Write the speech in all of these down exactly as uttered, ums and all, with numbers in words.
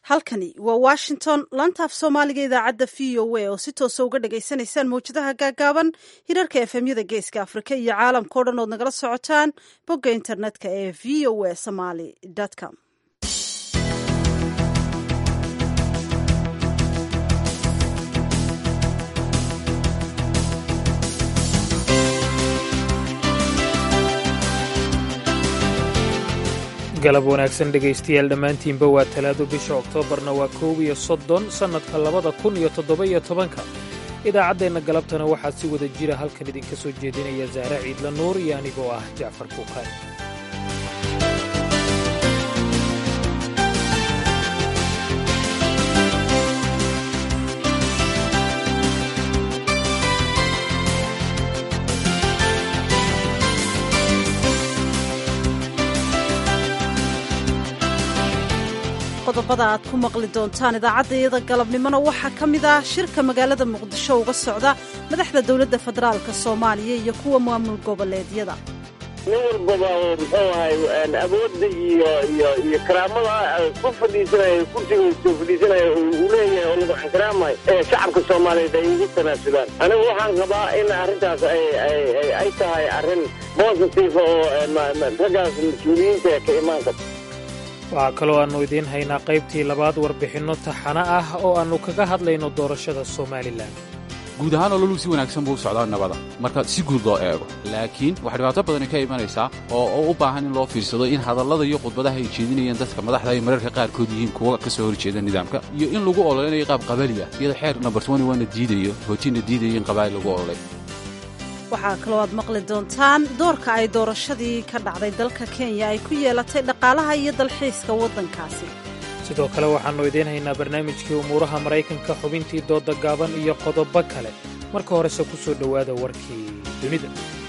halkani waa washington laanta af soomaaliga idaacadda v o a oo si toosa uga dhagaysanaysaan mawjadaha gaagaaban hirarka efemyada geeska afrika iyo caalamkao dhan ood nagala socotaan bogga internetka ee v o a somaly com galab wanaagsan dhegaystayaal dhammaantiinba waa talaado bisha oktoobarna waa koob iyo soddon sannadka labada kun iyo toddoba-iyo tobanka idaacaddeenna galabtana waxaa si wada jira halkan idinka soo jeedinaya saare ciidla nuur iyo anigoo ah jacfar buukaani qodobada aad ku maqli doontaan idaacaddayada galabnimona waxaa ka mid ah shirka magaalada muqdisho uga socda madaxda dowladda federaalka soomaaliya iyo kuwa maamul goboleedyada nin walbaba muxuu ahay awoodda iyo iyo iyo karaamada ku fadhiisanaya kursiga soo fadhiisanaya uu leeyahay oo lagu ixtiraamayo ee shacabka soomaaliyeed ay ugu tanaasulaan anigu waxaan qabaa in arrintaas ay ay ay tahay arrin positive oo raggaas mas-uuliyiinta ka imaan karta waxaa kaloo aannu idiin haynaa qaybtii labaad warbixinno taxano ah oo aannu kaga hadlayno doorashada somalilan guud ahaan ololuu si wanaagsan buu u socdaa nabada marka si guud loo eego laakiin waxaa dhibaato badani ka imanaysaa oo u baahan in loo fiirsado in hadallada iyo khudbadaha ay jeedinayaan dadka madaxda ay mararka qaarkood yihiin kuwa ka soo horjeeda nidaamka iyo in lagu ololeynayo qaab qabali ah iyada xeer nambar na diidayo hootiinna diidayo in qabaali lagu ololay waxaa kaloo aad maqli doontaan doorka ay doorashadii ka dhacday dalka kenya ay ku yeelatay dhaqaalaha iyo dalxiiska waddankaasi sidoo kale waxaannu idiin haynaa barnaamijkii umuuraha maraykanka xubintii doodda gaaban iyo qodobo kale marka horese ku soo dhowaada warkii dunida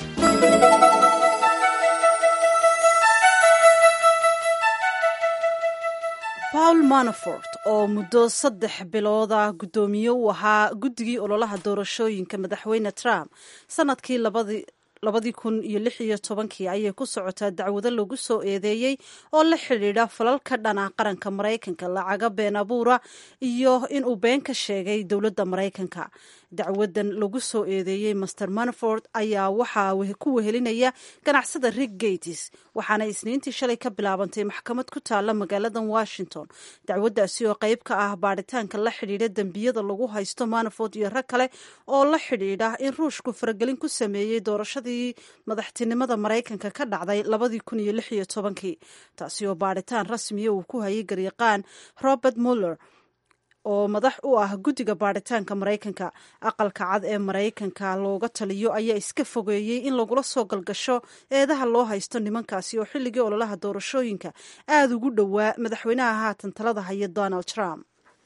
paul manafort oo muddo saddex bilooda guddoomiye u ahaa guddigii ololaha doorashooyinka madaxweyne trump sannadkii labadii labadii kun iyo lix iyo tobankii ayay ku socotaa dacwado lagu soo eedeeyey oo la xidhiidha falal ka dhana qaranka maraykanka lacaga been abuura iyo inuu been ka sheegay dowladda maraykanka dacwadan lagu soo eedeeyey master manafort ayaa waxaa ku wehelinaya ganacsada rick gates waxaana isniintii shalay ka bilaabantay maxkamad ku taalla magaaladan washington dacwaddaasi oo qayb ka ah baadhitaanka la xidhiidha dembiyada lagu haysto manafort iyo rag kale oo la xidhiidha in ruushku faragelin ku sameeyey doorashadii madaxtinimada maraykanka ka dhacday labadii kun iyo lix iyo tobankii taasi oo baadhitaan rasmiya uu ku hayay garyaqaan robert muller oo madax u ah guddiga baadhitaanka maraykanka aqalka cad ee maraykanka looga taliyo ayaa iska fogeeyey in lagula soo galgasho eedaha loo haysto nimankaasi oo xilligii ololaha doorashooyinka aada ugu dhowaa madaxweynaha haatan talada haya donald trump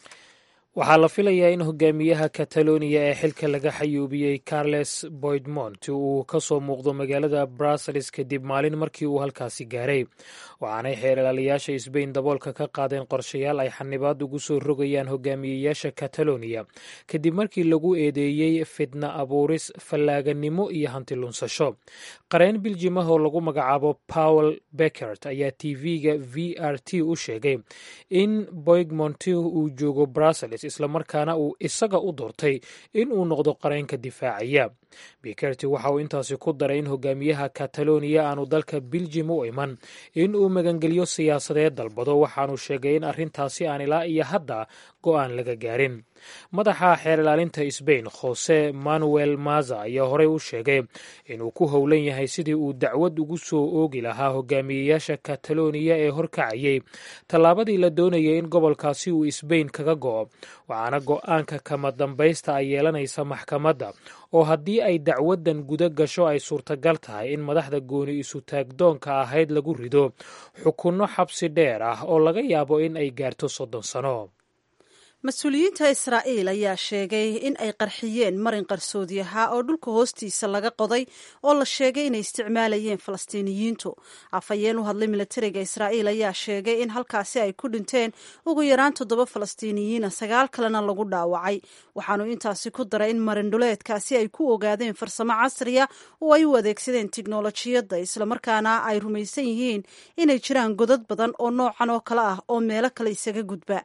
waxaa la filayaa in hogaamiyaha kataloniya ee xilka laga xayuubiyey carles boydmont uu ka soo muuqdo magaalada brussels kadib maalin markii uu halkaasi gaaray waxaanay xeeralaalayaasha sbain daboolka ka qaadeen qorshayaal ay xanibaad ugu soo rogayaan hogaamiyeyaasha kataloniya kadib markii lagu eedeeyey fidna abuuris fallaaganimo iyo hanti lunsasho qareen biljimah oo lagu magacaabo paul beckert ayaa t v-ga v r t u sheegay in boydmont uu joogo brussels islamarkaana uu isaga u doortay in uu noqdo qareenka difaacaya bekerti waxa uu intaasi ku daray in hogaamiyaha kataloniya aanu dalka biljim u iman in uu magangeliyo siyaasadeed dalbado waxaanu sheegay in arrintaasi aan ilaa iyo hadda go'aan laga gaarin madaxa xeer ilaalinta sbain jose manuel maza ayaa horey u sheegay inuu ku howlan yahay sidii uu dacwad ugu soo oogi lahaa hogaamiyeyaasha kataloniya ee horkacayay tallaabadii la doonayay in gobolkaasi uu sbain kaga go'o waxaana go'aanka kama dambaysta ay yeelanaysa maxkamadda oo haddii ay dacwaddan guda gasho ay suurtagal tahay in madaxda gooni isu taagdoonka ahayd lagu rido xukunno xabsi dheer ah oo laga yaabo in ay gaarto soddon sano mas-uuliyiinta israa'iil ayaa sheegay in ay qarxiyeen marin qarsoodi ahaa oo dhulka hoostiisa laga qoday oo la sheegay inay isticmaalayeen falastiiniyiintu afhayeen u hadlay milatariga israa'iil ayaa sheegay in halkaasi ay ku dhinteen ugu yaraan toddoba falastiiniyiina sagaal kalena lagu dhaawacay waxaanu intaasi ku daray in marindhuleedkaasi ay ku ogaadeen farsamo casriya oo ay u adeegsadeen tiknolojiyadda islamarkaana ay rumaysan yihiin inay jiraan godad badan oo noocan oo kale ah oo meelo kale isaga gudba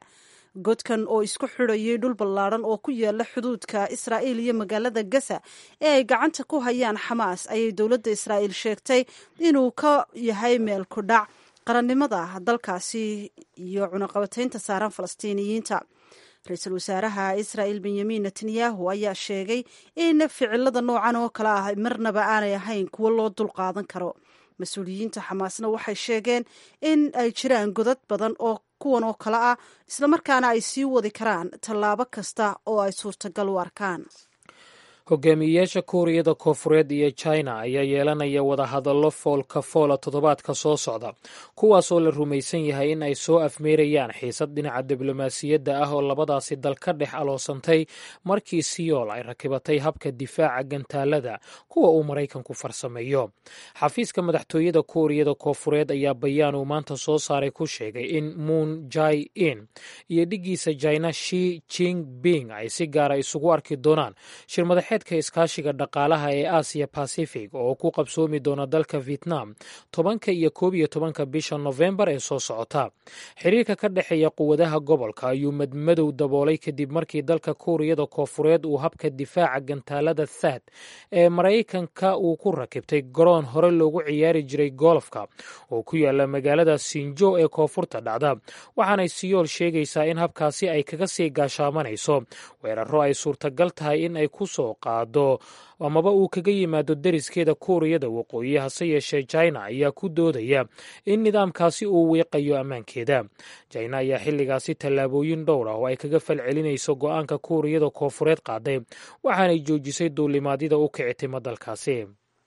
godkan oo isku xidhayay dhul ballaadhan oo ku yaala xuduudka israa'iil iyo magaalada gaza ee ay gacanta ku hayaan xamaas ayay dowladda israa'iil sheegtay inuu ka yahay meel ku dhac qarannimada dalkaasi iyo cunaqabataynta saaran falastiiniyiinta. ra-iisul wasaaraha israa'iil benyamin netanyahu ayaa sheegay in ficilada noocan oo kale ah marnaba aanay ahayn kuwo loo dul qaadan karo. mas-uuliyiinta xamaasna waxay sheegeen in ay jiraan godad badan oo kuwan oo kale ah islamarkaana ay sii wadi karaan tallaabo kasta oo ay suurtagal u arkaan. hogaamiyeyaasha kuuriyada koofureed iyo china ayaa yeelanaya wadahadallo foolka foola toddobaadka soo socda kuwaas oo la rumaysan yahay in ay soo afmeerayaan xiisad dhinaca diblomaasiyadda ah oo labadaasi dal ka dhex aloosantay markii siyool ay rakibatay habka difaaca gantaalada kuwa uu maraykanku farsameeyo. xafiiska madaxtooyada kuuriyada koofureed ayaa bayaan uu maanta soo saaray ku sheegay in moon jai in iyo dhiggiisa china shi jinping ay si gaara isugu arki doonaan shir madaxeed iskaashiga dhaqaalaha ee aasiya pacific oo ku qabsoomi doona dalka vietnam tobanka iyo koob iyo tobanka bisha nofembar ee soo socota. xiriirka ka dhexeeya quwadaha gobolka ayuu madmadow daboolay kadib markii dalka kuuriyada koofureed uu habka difaaca gantaalada thad ee maraykanka uu ku rakibtay garoon hore loogu ciyaari jiray golofka oo ku yaala magaalada sinjo ee koonfurta dhacda, waxaanay siyool sheegaysaa in habkaasi ay kaga sii gaashaamanayso weeraro ay suurtagal tahay in ay ku soo qaado amaba uu kaga yimaado deriskeeda kuuriyada waqooyi. hase yeeshee china ayaa ku doodaya in nidaamkaasi uu wiiqayo ammaankeeda. china ayaa xilligaasi tallaabooyin dhowr ah oo ay kaga falcelinayso go-aanka kuuriyada koofureed qaaday, waxaanay joojisay duulimaadyada u kicitima dalkaasi.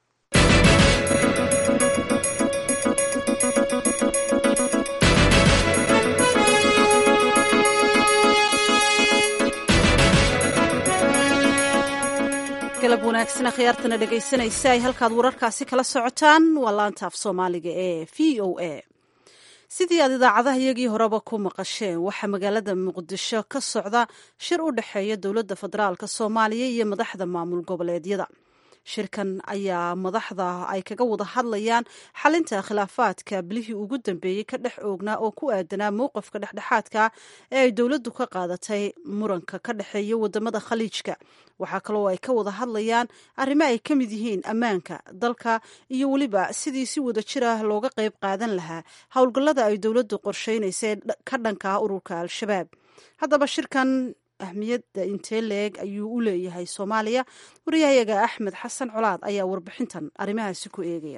galab wanaagsan khiyaartana dhegaysanaysa ay halkaad wararkaasi kala socotaan waa laanta af soomaaliga ee v o a. sidii aad idaacadaha iyagii horeba ku maqasheen waxaa magaalada muqdisho ka socda shir u dhexeeya dowladda federaalka soomaaliya iyo madaxda maamul goboleedyada. shirkan ayaa madaxda ay kaga wada hadlayaan xalinta khilaafaadka bilihii ugu dambeeyey ka dhex oognaa oo ku aadanaa mowqifka dhexdhexaadka ee ay dowladdu ka qaadatay muranka ka dhexeeya wadamada khaliijka. waxaa kaloo ay ka wada hadlayaan arrimo ay ka mid yihiin ammaanka dalka iyo weliba sidii si wada jir ah looga qayb qaadan lahaa howlgallada ay dowladdu qorsheynaysa ka dhanka ururka al-shabaab. haddaba shirkan ahmiyadda intee leeg ayuu u leeyahay soomaaliya? wariyahayaga axmed xasan colaad ayaa warbixintan arrimahaasi ku eegaya.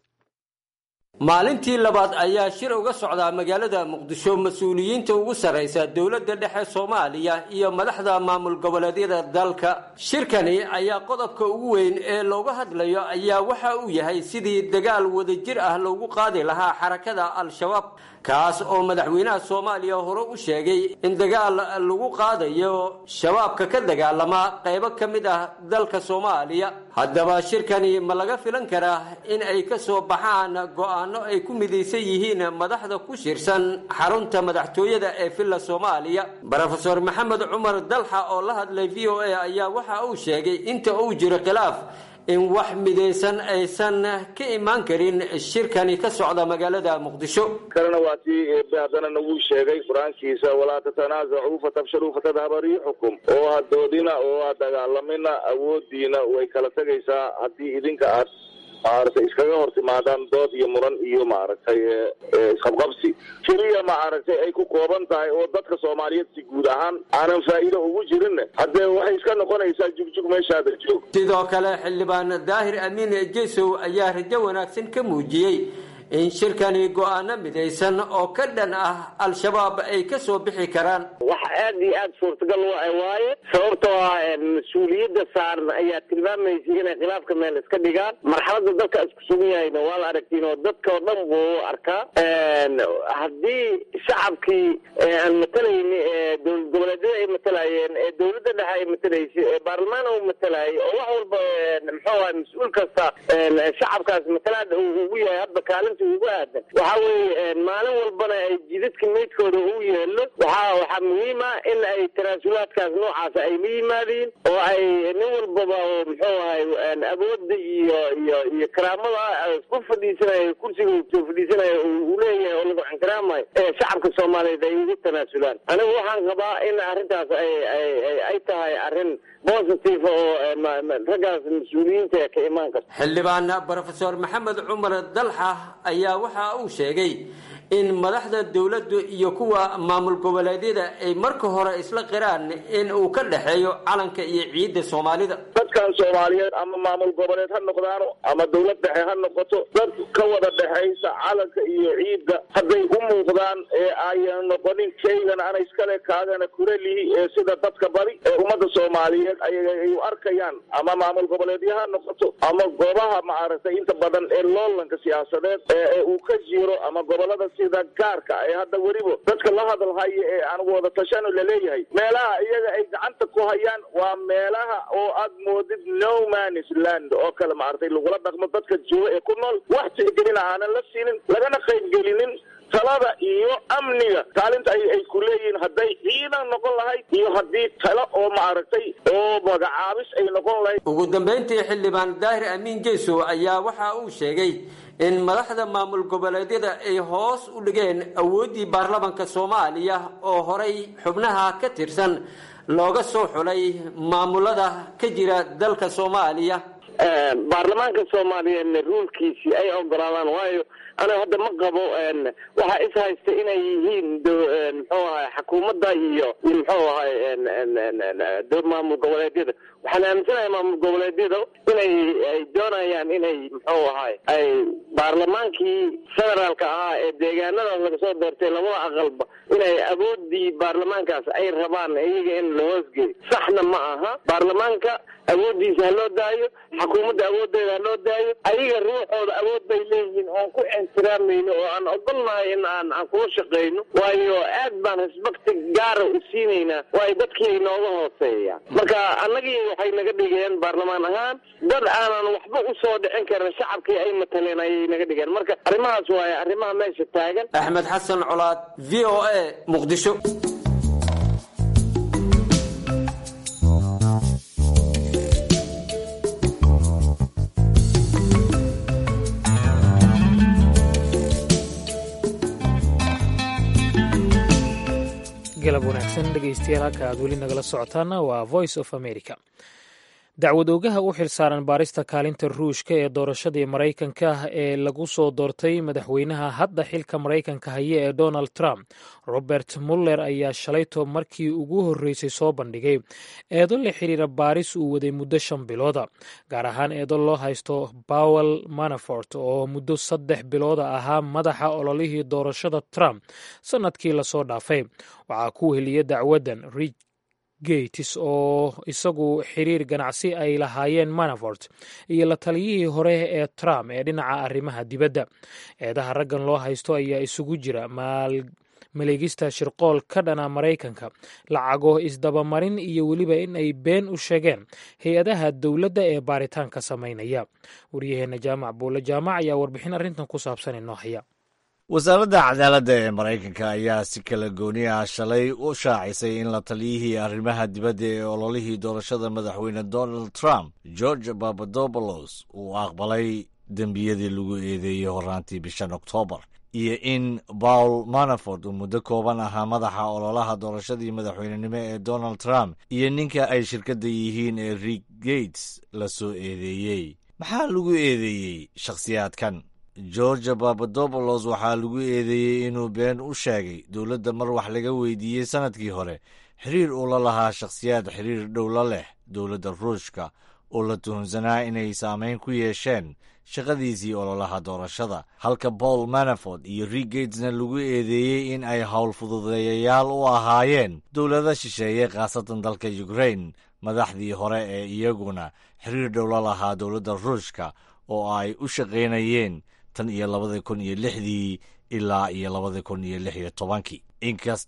maalintii labaad ayaa shir uga socdaa magaalada muqdisho mas-uuliyiinta ugu sarraysa dowladda dhexe soomaaliya iyo madaxda maamul goboleedyada dalka. shirkani ayaa qodobka ugu weyn ee looga hadlayo ayaa waxa uu yahay sidii dagaal wadajir ah loogu qaadi lahaa xarakada al-shabaab, kaas oo madaxweynaha soomaaliya hore u sheegay in dagaal lagu qaadayo shabaabka ka dagaalama qaybo ka mid ah dalka soomaaliya. haddaba shirkani ma laga filan karaa in ay ka soo baxaan go-aano ay ku midaysan yihiin madaxda ku shirsan xarunta madaxtooyada ee villa soomaaliya? brofesor maxamed cumar dalxa oo la hadlay v o a ayaa waxa uu sheegay inta uu jiro khilaaf in wax midaysan aysan ka imaan karin shirkani ka socda magaalada muqdisho. kalena waa tii haddana nagu sheegay qur-aankiisa walaa tatanaazacuu fatabshaluu fatadhaba riixukum, oo ha doodina oo ha dagaalamina awoodiina way kala tegaysaa haddii idinka aad maaragtay iskaga hor timaadaan dood iyo muran iyo maaragtay isqabqabsi keliya maaragtay ay ku kooban tahay oo dadka soomaaliyeed si guud ahaan aanan faa'iido ugu jirin, haddee waxay iska noqonaysaa jugjug meeshaada joog. sidoo kale xildhibaan daahir amiin jesow ayaa rajo wanaagsan ka muujiyey in shirkani go-aano midaysan oo ka dhan ah al-shabaab ay ka soo bixi karaan. wax aad iyo aad suurtagal waaye sababtoo ah mas-uuliyadda saaran ayaa tilmaamaysa inay khilaafka meel iska dhigaan. marxaladda dalka isku sugan yahayna waa la aragtiin oo dadka oo dhan buu arkaa. haddii shacabkii aan matalayni dowlad goboleedyada ay matalayeen ee dowladda dhexe ay matalaysay ee baarlamaan uu matalayay oo wax walba muxuu ahay mas-uul kasta shacabkaas matalaada uu ugu yahay hadda kaalinta maanta ugu aadan waxa weeye maalin walbana ay jidadka meydkooda u yeelo waxaa waxaa muhiim ah in ay tanaasulaadkaas noocaas ay la yimaadiin oo ay nin walbaba muxuu ahay awoodda iyo iyo iyo karaamada ku fadhiisanaya kursiga soo fadhiisanaya uu leeyahay oo lagu cankaraamayo ee shacabka soomaaliyeed ay ugu tanaasulaan anigu waxaan qabaa in arrintaas ay ay ay tahay arrin positive oo raggaas mas-uuliyiinta ka imaan karta. xildhibaan brofesor maxamed cumar dalxa ayaa waxa uu sheegay in madaxda dawladdu iyo kuwa maamul goboleedyada ay marka hore isla qiraan in uu ka dhaxeeyo calanka iyo ciidda Soomaalida. dadkan Soomaaliyeed ama maamul goboleed ha noqdaano ama dawlad dhexe ha noqoto dad ka wada dhaxaysa calanka iyo ciidda hadday u muuqdaan ee ay noqonin kaygan aan iskale kaagana kurelihi ee sida dadka bari ee ummadda Soomaaliyeed ay u arkayaan ama maamul goboleedyo ha noqoto ama goobaha maaragtay inta badan ee loolanka siyaasadeed ee uu ka jiro ama gobolada sida gaarka ay hadda waribo dadka la hadalhayo ee aan wada tashano la leeyahay meelaha iyaga ay gacanta ku hayaan waa meelaha oo aad moodid no man's land oo kale maartay lagula dhaqmo dadka jooga ee ku nool wax tixgelin aanan la siinin lagana qaybgelinin talada iyo amniga kaalinta ay ay ku leeyihiin hadday ciidan noqon lahayd iyo haddii talo oo maaragtay oo magacaabis ay noqon lahayd. ugu dambeyntii xildhibaan daahir amiin geeso ayaa waxa uu sheegay in madaxda maamul goboleedyada ay hoos u dhigeen awooddii baarlamaanka Soomaaliya oo horay xubnaha ka tirsan looga soo xulay maamulada ka jira dalka Soomaaliya. baarlamaanka Soomaaliya ruulkiisii ay ogolaadaan waayo ana hadda ma qabo waxa is haysta inay yihiin muxuu ahay xukuumadda iyo muxuu ahay dowlad maamul goboleedyada waxaan aaminsanahay maamul goboleedyada inay ay doonayaan inay muxuu ahay ay baarlamaankii federaalka ahaa ee deegaanada laga soo doortay labada aqalba inay awoodii baarlamaankaas ay rabaan iyaga in la hoosgeeyo saxna ma aha baarlamaanka awoodiisa loo daayo xukuumadda awoodeeda loo daayo ayaga ruuxooda awood bay leeyihiin oo ku ixtiraamayno oo aan ogolnahay in aan aan kula shaqeyno waayo aad baan respect gaar u siinayna waayo dadkii nooga hooseeya marka annagii waxay naga dhigeen baarlamaan ahaan dad aanan waxba u soo dhicin karin shacabkii ay mataleen ayay naga dhigeen marka arrimahaas waaye arrimaha meesha taagan. Axmed Xasan Colaad V O A Muqdisho. galab wanaagsan dhegaystayaal halka aad weli nagala socotaana waa voice of america. dacwad oogaha u xilsaaran baarista kaalinta ruushka ee doorashadii maraykanka ee lagu soo doortay madaxweynaha hadda xilka maraykanka haya ee donald trump robert muller ayaa shalayto markii ugu horreysay soo bandhigay eedo la xiriira baaris uu waday muddo shan bilooda gaar ahaan eedo loo haysto powell manafort oo muddo saddex bilooda ahaa madaxa ololihii doorashada trump sannadkii lasoo dhaafay. waxaa ku weheliya dacwaddan rich gates oo isagu xiriir ganacsi ay lahaayeen manafort iyo la taliyihii hore ee trump ee dhinaca arrimaha dibadda. eedaha raggan loo haysto ayaa isugu jira maleegista shirqool ka dhana maraykanka, lacago isdabamarin iyo weliba in ay been u sheegeen hay-adaha dowladda ee baaritaanka samaynaya. waryaheena jaamac buulle jaamac ayaa warbixin arrintan ku saabsan inoo haya. wasaaradda cadaaladda ee maraykanka ayaa si kala gooni ah shalay u shaacisay in la taliyihii arrimaha dibadda ee ololihii doorashada madaxweyne donald trump george papadopoulos uu aqbalay dembiyadii lagu eedeeyey horraantii bishan oktoobar iyo in paul manafort uu muddo kooban ahaa madaxa ololaha doorashadii madaxweynenimo ee donald trump iyo ninka ay shirkadda yihiin ee rick gates la soo eedeeyey. maxaa lagu eedeeyey shakhsiyaadkan? george papadopoulos waxaa lagu eedeeyey inuu been u sheegay dowladda mar wax laga weydiiyey sannadkii hore xiriir uu la lahaa shakhsiyaad xiriir dhow la leh dowladda ruushka oo la tuhunsanaa inay saamayn ku yeesheen shaqadiisii ololaha doorashada, halka paul manafort iyo rick gatesna lagu eedeeyey in ay howl fududeeyayaal u ahaayeen dowlada shisheeye khaasatan dalka ukraine, madaxdii hore ee iyaguna xiriir dhow la lahaa dowladda ruushka oo ay u shaqaynayeen tan iyo labada kun iyo lixdii ilaa iyo labada kun iyo lix iyo tobankii. inkasta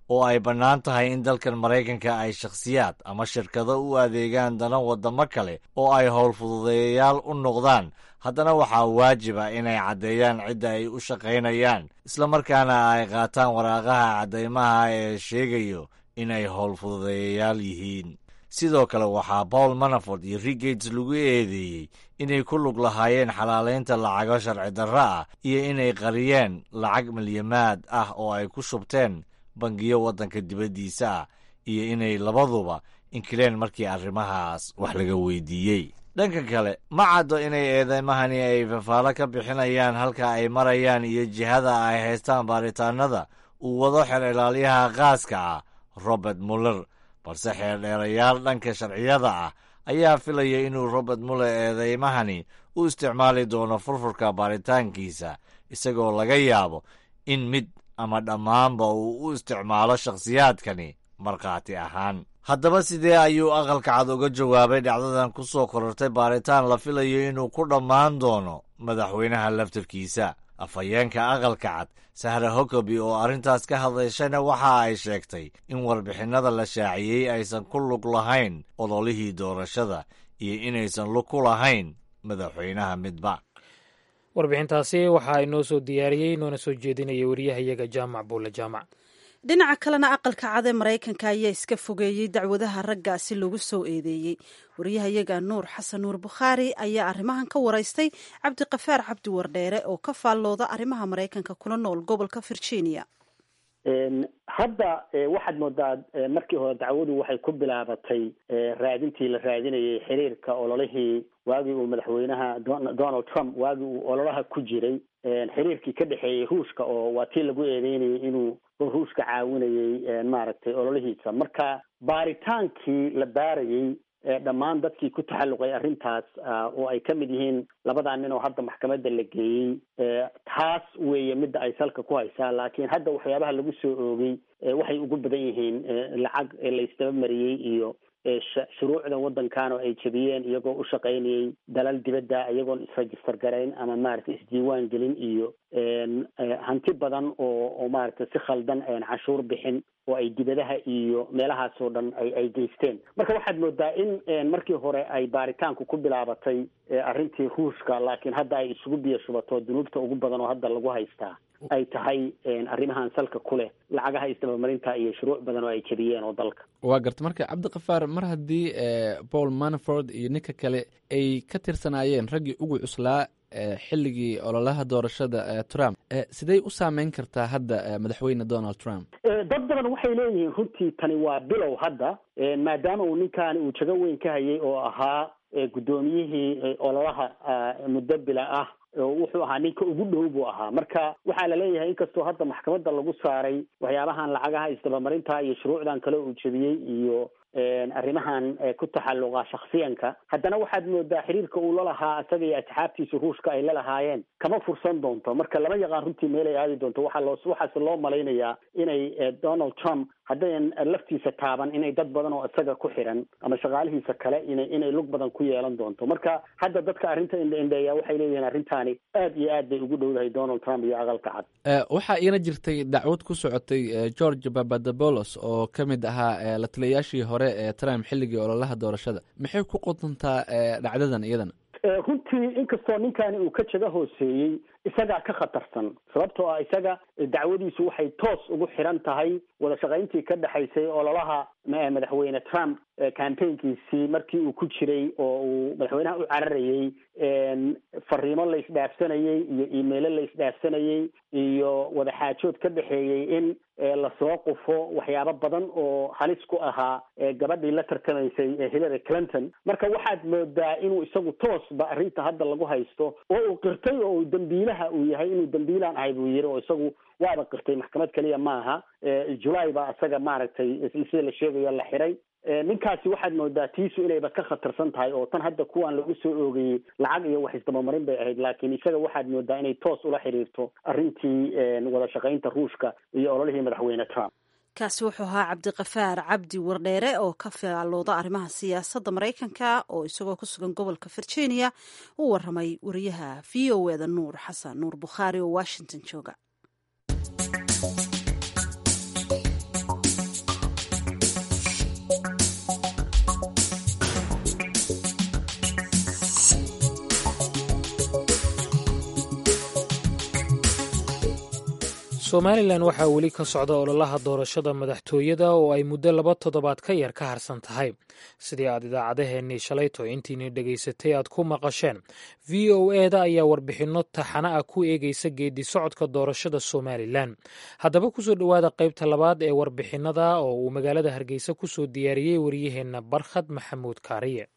oo ay bannaan tahay in dalkan maraykanka ay shakhsiyaad ama shirkado u adeegaan dana waddamo kale oo ay howlfududeeyayaal u noqdaan, haddana waxaa waajib ah inay caddeeyaan cidda ay u shaqaynayaan, islamarkaana ay qaataan waraaqaha caddaymaha ee sheegayo inay howlfududeeyayaal yihiin. sidoo kale waxaa Paul Manafort iyo Rick Gates lagu eedeeyey inay ku lug lahaayeen xalaalaynta lacago sharci darro ah iyo inay qariyeen lacag milyamaad ah oo ay ku shubteen bangiyo waddanka dibaddiisa ah iyo inay labaduba inkireen markii arrimahaas wax laga weydiiyey. dhanka kale ma caddo inay eedeymahani ay fafaalo ka bixinayaan halka ay marayaan iyo jihada ay haystaan baaritaanada uu wado xeer ilaalyaha qaaska ah Robert Mueller, balse xeerdheerayaal dhanka sharciyada ah ayaa filaya inuu Robert Mueller eedeymahani u isticmaali doono furfurka baaritaankiisa, isagoo laga yaabo in mid ama dhammaanba uu u isticmaalo shakhsiyaadkani markhaati ahaan. haddaba sidee ayuu aqalka cad uga jawaabay dhacdadan ku soo korortay baaritaan la filayo inuu ku dhammaan doono madaxweynaha laftarkiisa? afhayeenka aqalka cad Sarah Huckabee oo arrintaas ka hadlayshana waxa ay sheegtay in warbixinnada la shaaciyey aysan ku lug lahayn ololihii doorashada iyo inaysan lug ku lahayn madaxweynaha midba. warbixintaasi waxaa inoo soo diyaariyey noona soo jeedinaya wariyahayaga jaamac buule jaamac. dhinaca kalena aqalka cad ee maraykanka ayaa iska fogeeyey dacwadaha raggaasi lagu soo eedeeyey. wariyahayaga nuur xasan nuur bukhaari ayaa arrimahan ka waraystay cabdiqafaar cabdi wardheere oo ka faallooda arrimaha maraykanka kula nool gobolka Virginia. hadda waxaad moodaa markii hore dacwadu waxay ku bilaabatay raadintii la raadinayay xiriirka ololihii waagii uu madaxweynaha Donald Trump waagii uu ololaha ku jiray, xiriirkii ka dhexeeyey ruushka oo waa tii lagu eedeynayay inuu ruushka caawinayay maaragtay ololihiisa. marka baaritaankii la baarayey dhammaan dadkii ku taxalluqay arrintaas oo ay ka mid yihiin labadaa nin oo hadda maxkamadda la geeyey, taas weeye midda ay salka ku haysaa. laakiin hadda waxyaabaha lagu soo oogay waxay ugu badan yihiin lacag la isdabamariyey iyo shuruucda waddankan oo ay jebiyeen iyagoo u shaqaynayay dalal dibadda iyagoon isregister garayn ama maaragtay isdiiwaan gelin iyo hanti badan oo oo maaragtay si khaldan canshuur bixin oo ay dibadaha iyo meelahaas oo dhan ay ay geysteen. marka waxaad moodaa in markii hore ay baaritaanku ku bilaabatay arrintii ruushka, laakiin hadda ay isugu biyo shubato dunuubta ugu badan oo hadda lagu haystaa ay tahay arrimahan salka ku leh lacagaha isdabamarinta iyo shuruuc badan oo ay jebiyeen oo dalka. waa garta marka cabdiqafaar, mar haddii Paul Manafort iyo ninka kale ay ka tirsanaayeen raggii ugu cuslaa xilligii ololaha doorashada Trump, sidee u saameyn kartaa hadda madaxweyne Donald Trump? dad badan waxay leeyihiin runtii tani waa bilow hadda, maadaama uu ninkaani uu jago weyn ka hayay oo ahaa guddoomiyihii ololaha muddo bila ah, wuxuu ahaa ninka ugu dhow buu ahaa. marka waxaa la leeyahay inkastoo hadda maxkamadda lagu saaray waxyaabahan lacagaha isdabamarinta iyo shuruucdan kale uu jebiyey iyo arrimahan ku taxalluqa shakhsiyanka, haddana waxaad moodaa xiriirka uu lalahaa isaga iyo asxaabtiisa ruushka ay lalahaayeen kama fursan doonto. marka lama yaqaan runtii meel ay aadi doonto. waxaa loo waxaase loo malaynayaa inay Donald Trump haddayan laftiisa taaban inay dad badan oo isaga ku xiran ama shaqaalihiisa kale inay inay lug badan ku yeelan doonto. marka hadda dadka arrinta indha-indheeya waxay leeyihiin arrintaani aad iyo aad bay ugu dhowdahay Donald Trump iyo aqalka cad. waxaa iina jirtay dacwad ku socotay George Papadopoulos oo ka mid ahaa la taliyayaashii hore ee Trump xilligii ololaha doorashada. maxay ku qodantaa dhacdadan iyadana? runtii inkastoo ninkaani uu ka jaga hooseeyey, isagaa ka khatarsan, sababtoo ah isaga dacwadiisu waxay toos ugu xiran tahay wada shaqayntii ka dhexaysay ololaha madaxweyne Trump campaignkiisii markii uu ku jiray oo uu madaxweynaha u cararayey, fariimo la isdhaafsanayey iyo emailo la isdhaafsanayey iyo wada xaajood ka dhexeeyey in lasoo qufo waxyaabo badan oo halis ku ahaa gabadhii la tartamaysay Hillary Clinton. marka waxaad moodaa inuu isagu toosba arrinta hadda lagu haysto oo uu qirtay oo uu dambiilaha uu yahay inuu dambiilaan ahay buu yiri oo isagu waaba qirtay. maxkamad kaliya maaha, July baa isaga maaragtay sida la sheegayo la xiray. ninkaasi waxaad moodaa tiisu inayba ka khatarsan tahay oo tan hadda kuwan lagu soo oogayey lacag iyo wax isdabamarin bay ahayd, laakiin isaga waxaad moodaa inay toos ula xiriirto arrintii wada shaqaynta ruushka iyo ololihii madaxweyne Trump. kaasi wuxuu ahaa cabdiqafaar cabdi wardheere oo ka faallooda arrimaha siyaasadda maraykanka oo isagoo ku sugan gobolka Virginia u waramay wariyaha V O E da nuur xasan nuur bukhaari oo Washington jooga. somalilan waxaa weli ka socda ololaha doorashada madaxtooyada oo ay muddo laba toddobaad ka yar ka harsan tahay sidii aad idaacadaheennii shalayto intiinii dhegaysatay aad ku maqasheen v o eda ayaa warbixinno taxana ah ku eegaysa geedi socodka doorashada somalilan haddaba kusoo dhowaada qaybta labaad ee warbixinada oo uu magaalada hargeysa kusoo diyaariyey waryaheenna barkhad maxamuud kaariye.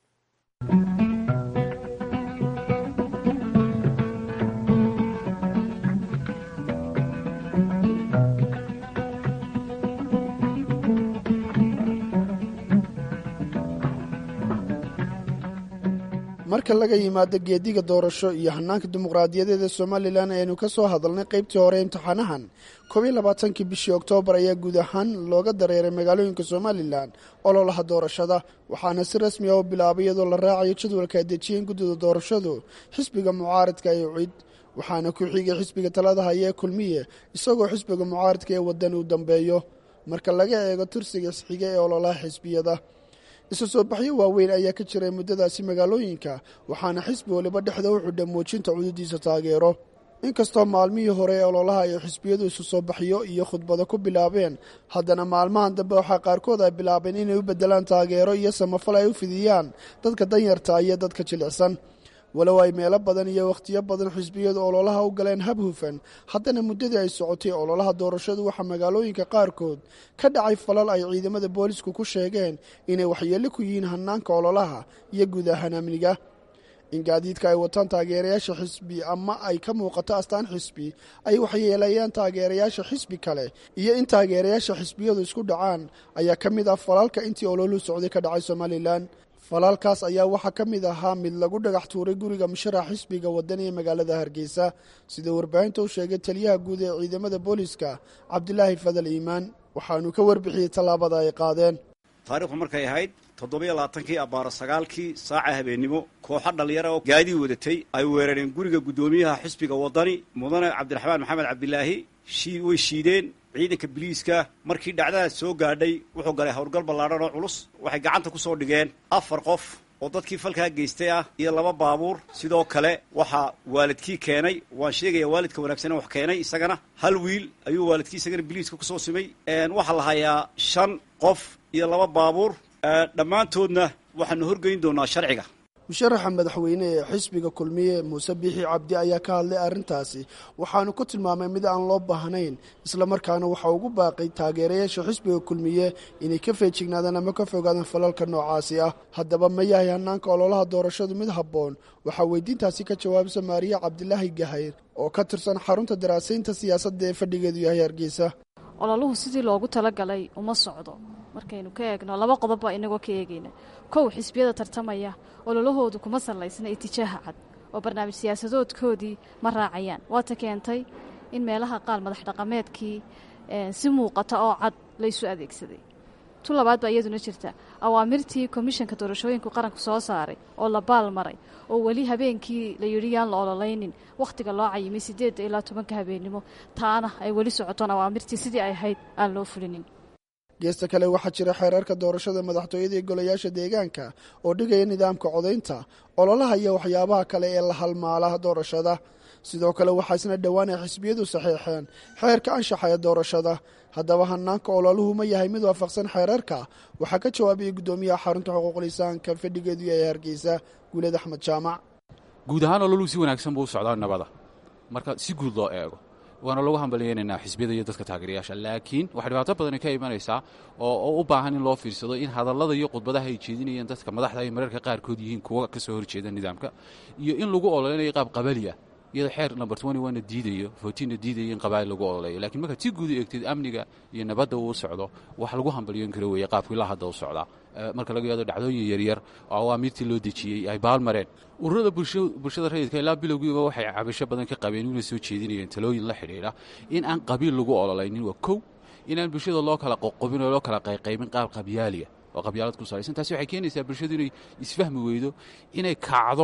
marka laga yimaado geediga doorasho iyo hanaanka dimuqraadiyadeeda somalilan ayaynu ka soo hadalnay qaybtii hore imtixaanahan koob iyo labaatankii bishii oktoobar ayaa guud ahaan looga dareeray magaalooyinka somalilan ololaha doorashada waxaana si rasmi ah u bilaabay iyadoo la raacayo jadwalka ay dejiyeen guddida doorashadu xisbiga mucaaradka ee cid waxaana ku xigay xisbiga talada haya ee kulmiye isagoo xisbiga mucaaradka ee wadan uu dambeeyo marka laga eego tursiga xiga ee ololaha xisbiyada. isu soo baxyo waaweyn ayaa ka jiray muddadaasi magaalooyinka waxaana xisbi waliba dhexda u xidha muujinta cududiisa taageero inkastoo maalmihii hore ee ololaha ay xisbiyadu isu soo baxyo iyo khudbado ku bilaabeen haddana maalmahan dambe waxaa qaarkood ay bilaabeen inay u beddelaan taageero iyo samafal ay u fidiyaan dadka danyarta iyo dadka jilicsan walow ay meelo badan iyo wakhtiyo badan xisbiyadu ololaha u galeen hab hufan haddana muddadii ay socotay ololaha doorashadu waxaa magaalooyinka qaarkood ka dhacay falal ay ciidamada boolisku ku sheegeen inay waxyeello ku yihiin hanaanka ololaha iyo guud ahaan amniga in gaadiidka ay wataan taageerayaasha xisbi ama ay ka muuqato astaan xisbi ay waxyeelayaan taageerayaasha xisbi kale iyo in taageerayaasha xisbiyadu isku dhacaan ayaa ka mid ah falalka intii ololuhu socday ka dhacay somalilan falaalkaas ayaa waxaa ka mid ahaa mid lagu dhagax tuuray guriga musharax xisbiga wadan ee magaalada hargeysa sida warbaahinta u sheegay taliyaha guud ee ciidamada booliska cabdilaahi fadal iimaan waxaanu ka warbixiyey tallaabada ay qaadeen. taariikhdu markay ahayd toddobiyo labaatankii abbaaro sagaalkii saaca habeennimo kooxo dhallinyara oo gaadii wadatay ay weerareen guriga guddoomiyaha xisbiga wadani mudane cabdiraxmaan maxamed cabdilaahi shii way shiideen ciidanka biliiska markii dhacdadaas soo gaadhay wuxuu galay howlgal ballaadhan oo culus waxay gacanta ku soo dhigeen afar qof oo dadkii falkaa geystay ah iyo laba baabuur sidoo kale waxaa waalidkii keenay waan sheegayaa waalidka wanaagsan wax keenay isagana hal wiil ayuu waalidkii isagana biliiska ku soo simay waxaa la hayaa shan qof iyo laba baabuur dhammaantoodna waxaanu horgeyn doonaa sharciga. musharaxa madaxweyne ee xisbiga kulmiye muuse biixi cabdi ayaa ka hadlay arrintaasi waxaanu ku tilmaamay mid aan loo baahnayn islamarkaana waxaa ugu baaqay taageerayaasha xisbiga kulmiye inay ka feejignaadaan ama ka fogaadaan falalka noocaasi ah. haddaba ma yahay hanaanka ololaha doorashadu mid habboon waxaa weydiintaasi ka jawaabsa maariya cabdilaahi gahayr oo ka tirsan xarunta daraasaynta siyaasadda ee fadhigeedu yahay hargeysa. ololuhu sidii loogu talagalay uma socdo markaynu ka eegno laba qodob baa inagoo ka eegayna kow xisbiyada tartamaya ololahoodu kuma salaysna itijaaha cad oo barnaamij siyaasadoodkoodii ma raacayaan waata keentay in meelaha qaar madax dhaqameedkii si muuqata oo cad laysu adeegsaday. tu labaad baa iyaduna jirta awaamirtii komishanka doorashooyinka qaranku soo saaray oo la baal maray oo weli habeenkii la yidhi yaan la ololaynin wakhtiga loo cayimay siddeedda ilaa tobanka habeennimo taana ay weli socotoon awaamirtii sidii ay ahayd aan loo fulinin. geesta kale waxaa jira xeerarka doorashada madaxtooyada ee golayaasha deegaanka oo dhigaya nidaamka codaynta ololaha iyo waxyaabaha kale ee la halmaala doorashada sidoo kale waxaa isna dhowaan ay xisbiyadu saxiixeen xeerka anshaxa ee doorashada. haddaba hanaanka ololuhu ma yahay mid waafaqsan xeerarka waxaa ka jawaabayay guddoomiyaha xarunta xuquuqul insaanka fadhigeedu ee hargeysa guuled axmed jaamac. guud ahaan ololuhu si wanaagsan buu u socdaa nabada marka si guud loo eego waana lagu hambaliyeynaynaa xisbiyada iyo dadka taageerayaasha laakiin waxay dhibaato badani ka imanaysaa oo u baahan in loo fiirsado in hadallada iyo khudbadaha ay jeedinayeen dadka madaxda ay mararka qaarkood yihiin kuwa ka soo horjeeda nidaamka iyo in lagu ololeynayo qaab qabali ah iyadoo xeer number twenty one diidayo fourteen diidayo in qabaa'il lagu ololeeyo laakiin markaad si guud u eegtid amniga iyo nabadda uu socdo wax lagu hambaliyoon karo weeye qaabku ilaa hadda u socdaa marka laga yaado dhacdooyin yaryar oo awaamirtii loo dejiyey ay baalmareen ururada bulshada rayidka ilaa bilowgiiba waxay cabasho badan ka qabeen una soo jeedinayeen talooyin la xidhiidha in aan qabiil lagu ololaynin waa kow inaan bulshada loo kala qoqobin oo loo kala qayqaybin qaab qabyaaliya oo qabyaalad ku salaysan taasi waxay keenaysaa bulshadu inay isfahmi weydo inay kacdo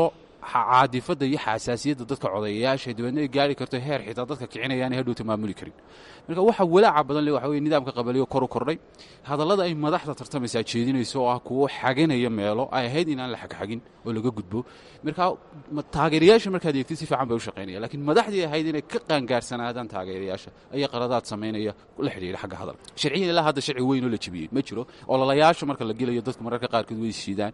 caadifadda iyo xasaasiyadda dadka codayayaasha dibadna ay gaari karto heer xitaa dadka kicinayaan hadhowta maamuli karin marka waxa walaaca badan leh waxa weeye nidaamka qabaliyo kor u kordhay hadallada ay madaxda tartamaysaa jeedinayso oo ah kuwo xaganaya meelo ay ahayd inaan la xagxagin oo laga gudbo marka taageerayaasha markaad eegtid si fiican bay u shaqaynaya laakiin madaxdii ahayd inay ka qaangaarsanaadaan taageerayaasha ayaa qaladaad samaynaya la xidhiidha xagga hadalka sharciyan ilaa hadda sharci weyn oo la jebiyey ma jiro ololayaasha marka la gelayo dadku mararka qaarkood way shiidaan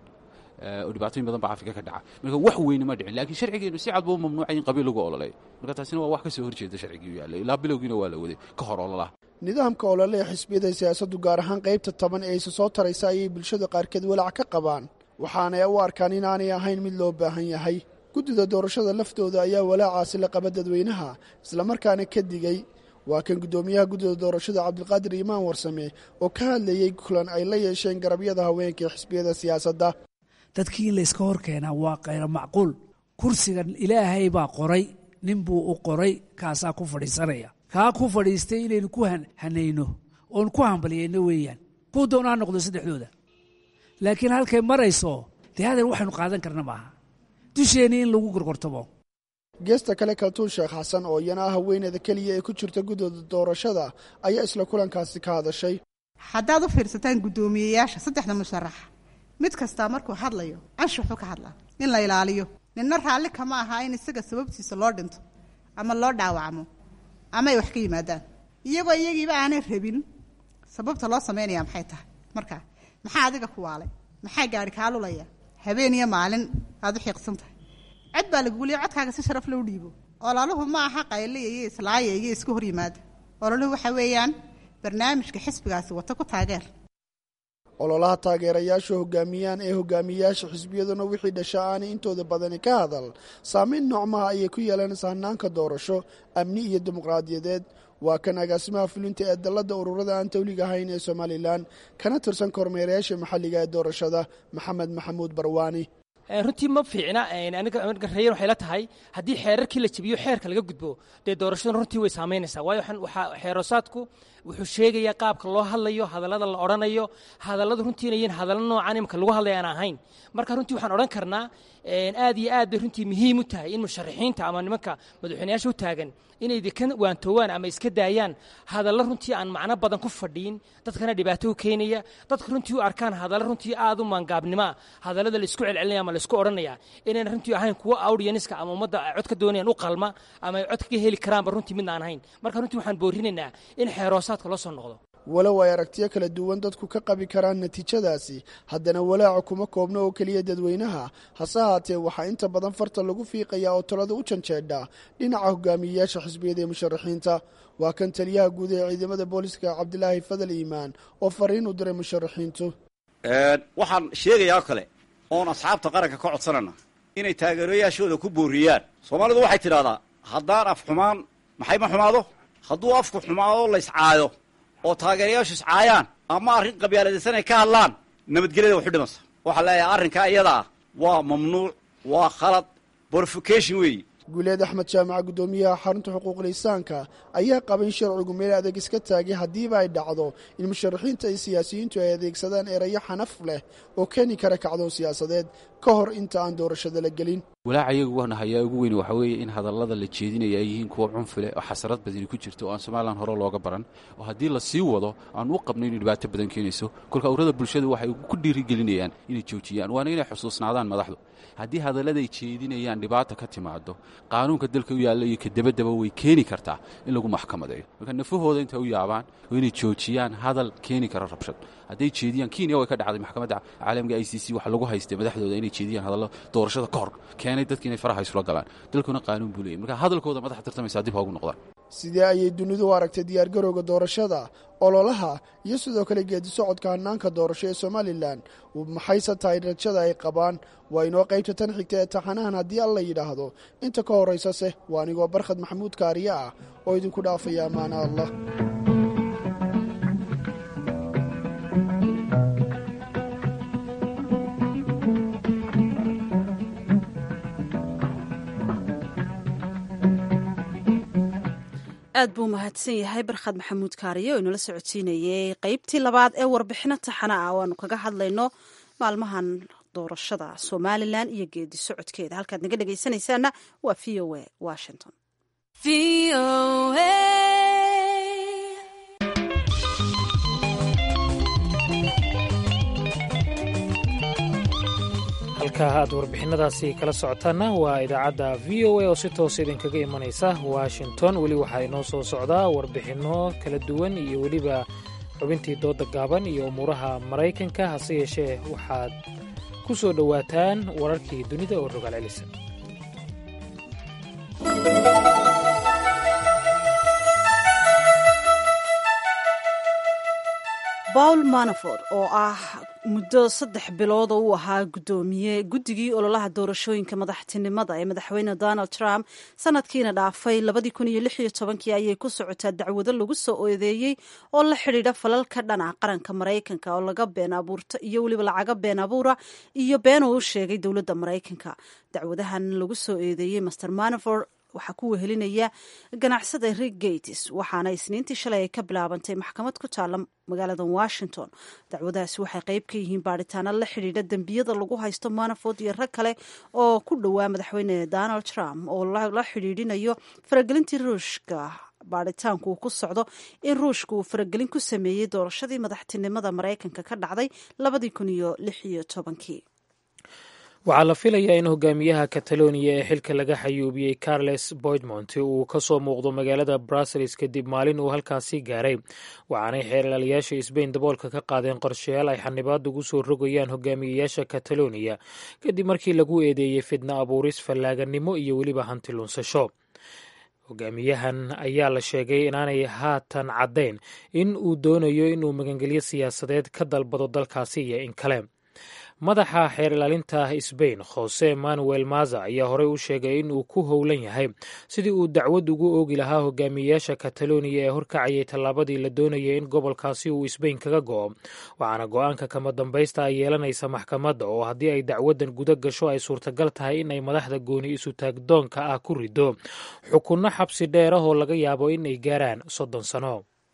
oo dhibaatooyin badan baa Afrika ka dhaca marka wax weyn ma dhicin laakiin sharcigeenu si cad buu mamnuucay in qabiil lagu ololeeyo marka taasina waa wax ka soo horjeeda sharcigiisu yaallay ilaa bilowgiina waa la waday ka hor ololaha nidaamka ololaha xisbiyada siyaasaddu gaar ahaan qaybta toban ee soo taraysa ayay bulshada qaarkeed walaac ka qabaan waxaana ay u arkaan inaanay ahayn mid loo baahan yahay guddida doorashada laftooda ayaa walaacaasi la qaba dadweynaha isla markaana ka digay waa kan guddoomiyaha guddida doorashada cabdiqaadir imaan warsame oo ka hadlayay kulan ay la yeesheen garabyada haweenka ee xisbiyada siyaasadda dadkii in layska hor keenaa waa khayr macquul kursigan ilaahay baa qoray nin buu u qoray kaasaa ku fadhiisanaya kaa ku fadhiistay inaynu ku hanayno oon ku hambaliyayno weeyaan kuu doonaa noqdo saddexdooda laakiin halkay marayso dee hadeer waxaynu qaadan karna maaha dusheenii in lagu gorgortamo geesta kale kaltuun sheekh xasan oo iyana ah haweeneyda keliya ee ku jirta guddida doorashada ayaa isla kulankaasi ka hadashay haddaad u fiirsataan guddoomiyeyaasha saddexda musharax mid kastaa markuu hadlayo anshuxu ka hadlaa in la ilaaliyo ninna raalli kama aha in isaga sababtiisa loo dhinto ama loo dhaawacmo ama ay wax ka yimaadaan iyagoo iyagiiba aanay rabin sababta loo samaynaya maxay tahay marka maxaa adiga ku waalay maxaa gaari kaa lulaya habeen iyo maalin aad u xiiqsan tahay cod baa lagugu leeya codkaaga si sharaf loo dhiibo ololuhu ma aha qaylaya iyo islaaya iyo isku hor yimaada ololuhu waxa weeyaan barnaamijka xisbigaasi wata ku taageer ololaha taageerayaasha hogaamiyaan ee hogaamiyayaasha xisbiyaduna wixii dhasha aanay intooda badani ka hadal saamayn noocmaha ayay ku yeelanaysaa hannaanka doorasho amni iyo dimuqraadiyadeed waa kan agaasimaha fulinta ee dalladda ururada aan tawliga ahayn ee somalilan kana tirsan kormeerayaasha maxalliga ee doorashada maxamed maxamuud barwaani runtii ma fiicna aniga reeyan waxay la tahay haddii xeerarkii la jabiyo xeerka laga gudbo dee doorashaduna runtii way saamaynaysaa waayo waxaa xeeroosaadku wuxuu sheegayaa qaabka loo hadlayo hadallada la odhanayo hadalladu runtii inayin hadallo noocan imika lagu hadlaya aan ahayn marka runtii waxaan odhan karnaa aad iyo aad bay runtii muhiim u tahay in musharaxiinta ama nimanka madaxweynayaasha u taagan inay ka waantoowaan ama iska daayaan hadallo runtii aan macno badan ku fadhiin dadkana dhibaato u keenaya dadka runtii u arkaan hadallo runtii aad u maangaabnimoa hadallada la isku celcelinaya ama la isku odhanaya inayna runtii ahayn kuwo audienska ama ummadda ay cod ka doonayaan u qalma ama ay cod kaga heli karaanba runtii midna aan ahayn marka runtii waxaan boorinaynaa in xeeroosaadka loo soo noqdo walow ay aragtiyo kala duwan dadku ka qabi karaan natiijadaasi haddana walaaca kuma koobno oo keliya dadweynaha hase haatee waxaa inta badan farta lagu fiiqayaa oo talada u janjeedha dhinaca hogaamiyeyaasha xisbiyada ee musharaxiinta waa kan taliyaha guud ee ciidamada booliska cabdilaahi fadal iimaan oo fariin u diray musharaxiintu waxaan sheegayaa kale oon asxaabta qaranka ka codsanana inay taageerayaashooda ku booriyaan soomaalidu waxay tidhahdaa haddaan af xumaan maxay ma xumaado hadduu afku xumaado layscaayo oo taageerayaashu iscaayaan ama arrin qabyaaladaysan ay ka hadlaan nabadgelyada waxu dhimansa waxaa leeyahay arrinkaa iyada ah waa mamnuuc waa khalad borification weeye guuleed axmed jaamaca guddoomiyaha xarunta xuquuqul insaanka ayaa qaba in sharcigu meel adeeg iska taagay haddiiba ay dhacdo in musharaxiinta iyo siyaasiyiintu ay adeegsadaan erayo xanaf leh oo keeni kara kacdoon siyaasadeed ka hor inta aan doorashada la gelin walaaca iyagu waana hayaa ugu weyn waxaa weeye in hadallada la jeedinaya ay yihiin kuwa cunfile oo xasarad badani ku jirto oo aan somalilan hore looga baran oo haddii la sii wado aan u qabno inay dhibaato badan keenayso kolka ururada bulshada waxay ku dhiirigelinayaan inay joojiyaan waana inay xusuusnaadaan madaxdu haddii hadallada ay jeedinayaan dhibaata ka timaado qaanuunka dalka u yaalla iyo kadabadaba way keeni kartaa in lagu maxkamadeeyo marka nafahooda intay u yaabaan oo inay joojiyaan hadal keeni kara rabshad hadday jeediyaan kenya way ka dhacday maxkamadda caalamiga i c c waxa lagu haystay madaxdooda inay jeediyaan hadallo doorashada ka hor keenay dadki inay faraha isula galaan dalkuna qaanuun buu leeyahy marka hadalkooda madaxa tartamaysaa dib hoogu noqdaan sidee ayay dunidu u aragtay diyaargarowga doorashada ololaha iyo sidoo kale geedi socodka hannaanka doorasho ee somalilan maxayse tahay rajada ay qabaan waa inoo qaybta tan xigta ee taxanahan haddii alla yidhaahdo inta ka horraysase waa anigoo barkhad maxamuud kaariye ah oo idinku dhaafaya ammaana allah aad buu mahadsan yahay barkhad maxamuud kaariye oo inala socodsiinayey qaybtii labaad ee warbixino taxana ah oo aanu kaga hadlayno maalmahan doorashada somalilan iyo geedi socodkeeda. halkaad naga dhegaysanaysaana waa v o a washington. halka aad warbixinadaasi kala socotaana waa idaacadda v o a oo si toos idinkaga imanaysa washington. weli waxaa inoo soo socdaa warbixinno kala duwan iyo weliba xubintii dooda gaaban iyo umuuraha maraykanka. hase yeeshee waxaad ku soo dhowaataan wararkii dunida oo rogaal celisa. paul manafort oo ah muddo saddex bilood oo uu ahaa guddoomiye guddigii ololaha doorashooyinka madaxtinimada ee madaxweyne donald trump sanadkiina dhaafay labadii kun iyo lix iyo tobankii ayay ku socotaa dacwado lagu soo oodeeyey oo la xidhiidha falal ka dhan ah qaranka maraykanka oo laga been abuurta iyo weliba lacaga been abuura iyo been uu u sheegay dowladda maraykanka. dacwadahan lagu soo eedeeyey master manafort waxaa ku wehelinaya ganacsada Rick Gates, waxaana isniintii shalay ay ka bilaabantay maxkamad ku taala magaalada Washington. dacwadaasi waxay qayb ka yihiin baaritaano la xidhiidha dembiyada lagu haysto Manafort iyo rag kale oo ku dhowaa madaxweyne Donald Trump oo la xidhiidhinayo faragelintii Ruushka. baaritaanku uu ku socdo in ruushka uu faragelin ku sameeyey doorashadii madaxtinimada maraykanka ka dhacday labadii kun iyo lix iyo tobankii. waxaa la filayaa in hogaamiyaha kataloniya ee xilka laga xayuubiyey carles puigdemont uu ka soo muuqdo magaalada brussels kadib maalin uu halkaasi gaaray. waxaanay xeerlaalayaasha sbain daboolka ka qaadeen qorshayaal ay xanibaad ugu soo rogayaan hogaamiyeyaasha kataloniya kadib markii lagu eedeeyey fidna abuuris fallaaganimo iyo weliba hanti lunsasho. hogaamiyahan ayaa la sheegay inaanay haatan caddayn in uu doonayo inuu magangelyo siyaasadeed ka dalbado dalkaasi iyo in kale. madaxa xeer ilaalinta sbain jose manuel maza ayaa horey u sheegay in uu ku howlan yahay sidii uu dacwad ugu oogi lahaa hogaamiyeyaasha kataloniya ee horkacayay tallaabadii la doonayay in gobolkaasi uu sbain kaga go'o. waxaana go-aanka kama dambaysta ay yeelanaysa maxkamadda oo haddii ay dacwaddan guda gasho ay suurtagal tahay in ay madaxda gooni isu taagdoonka ah ku rido xukunno xabsi dheerahoo laga yaabo in ay gaaraan soddon sano.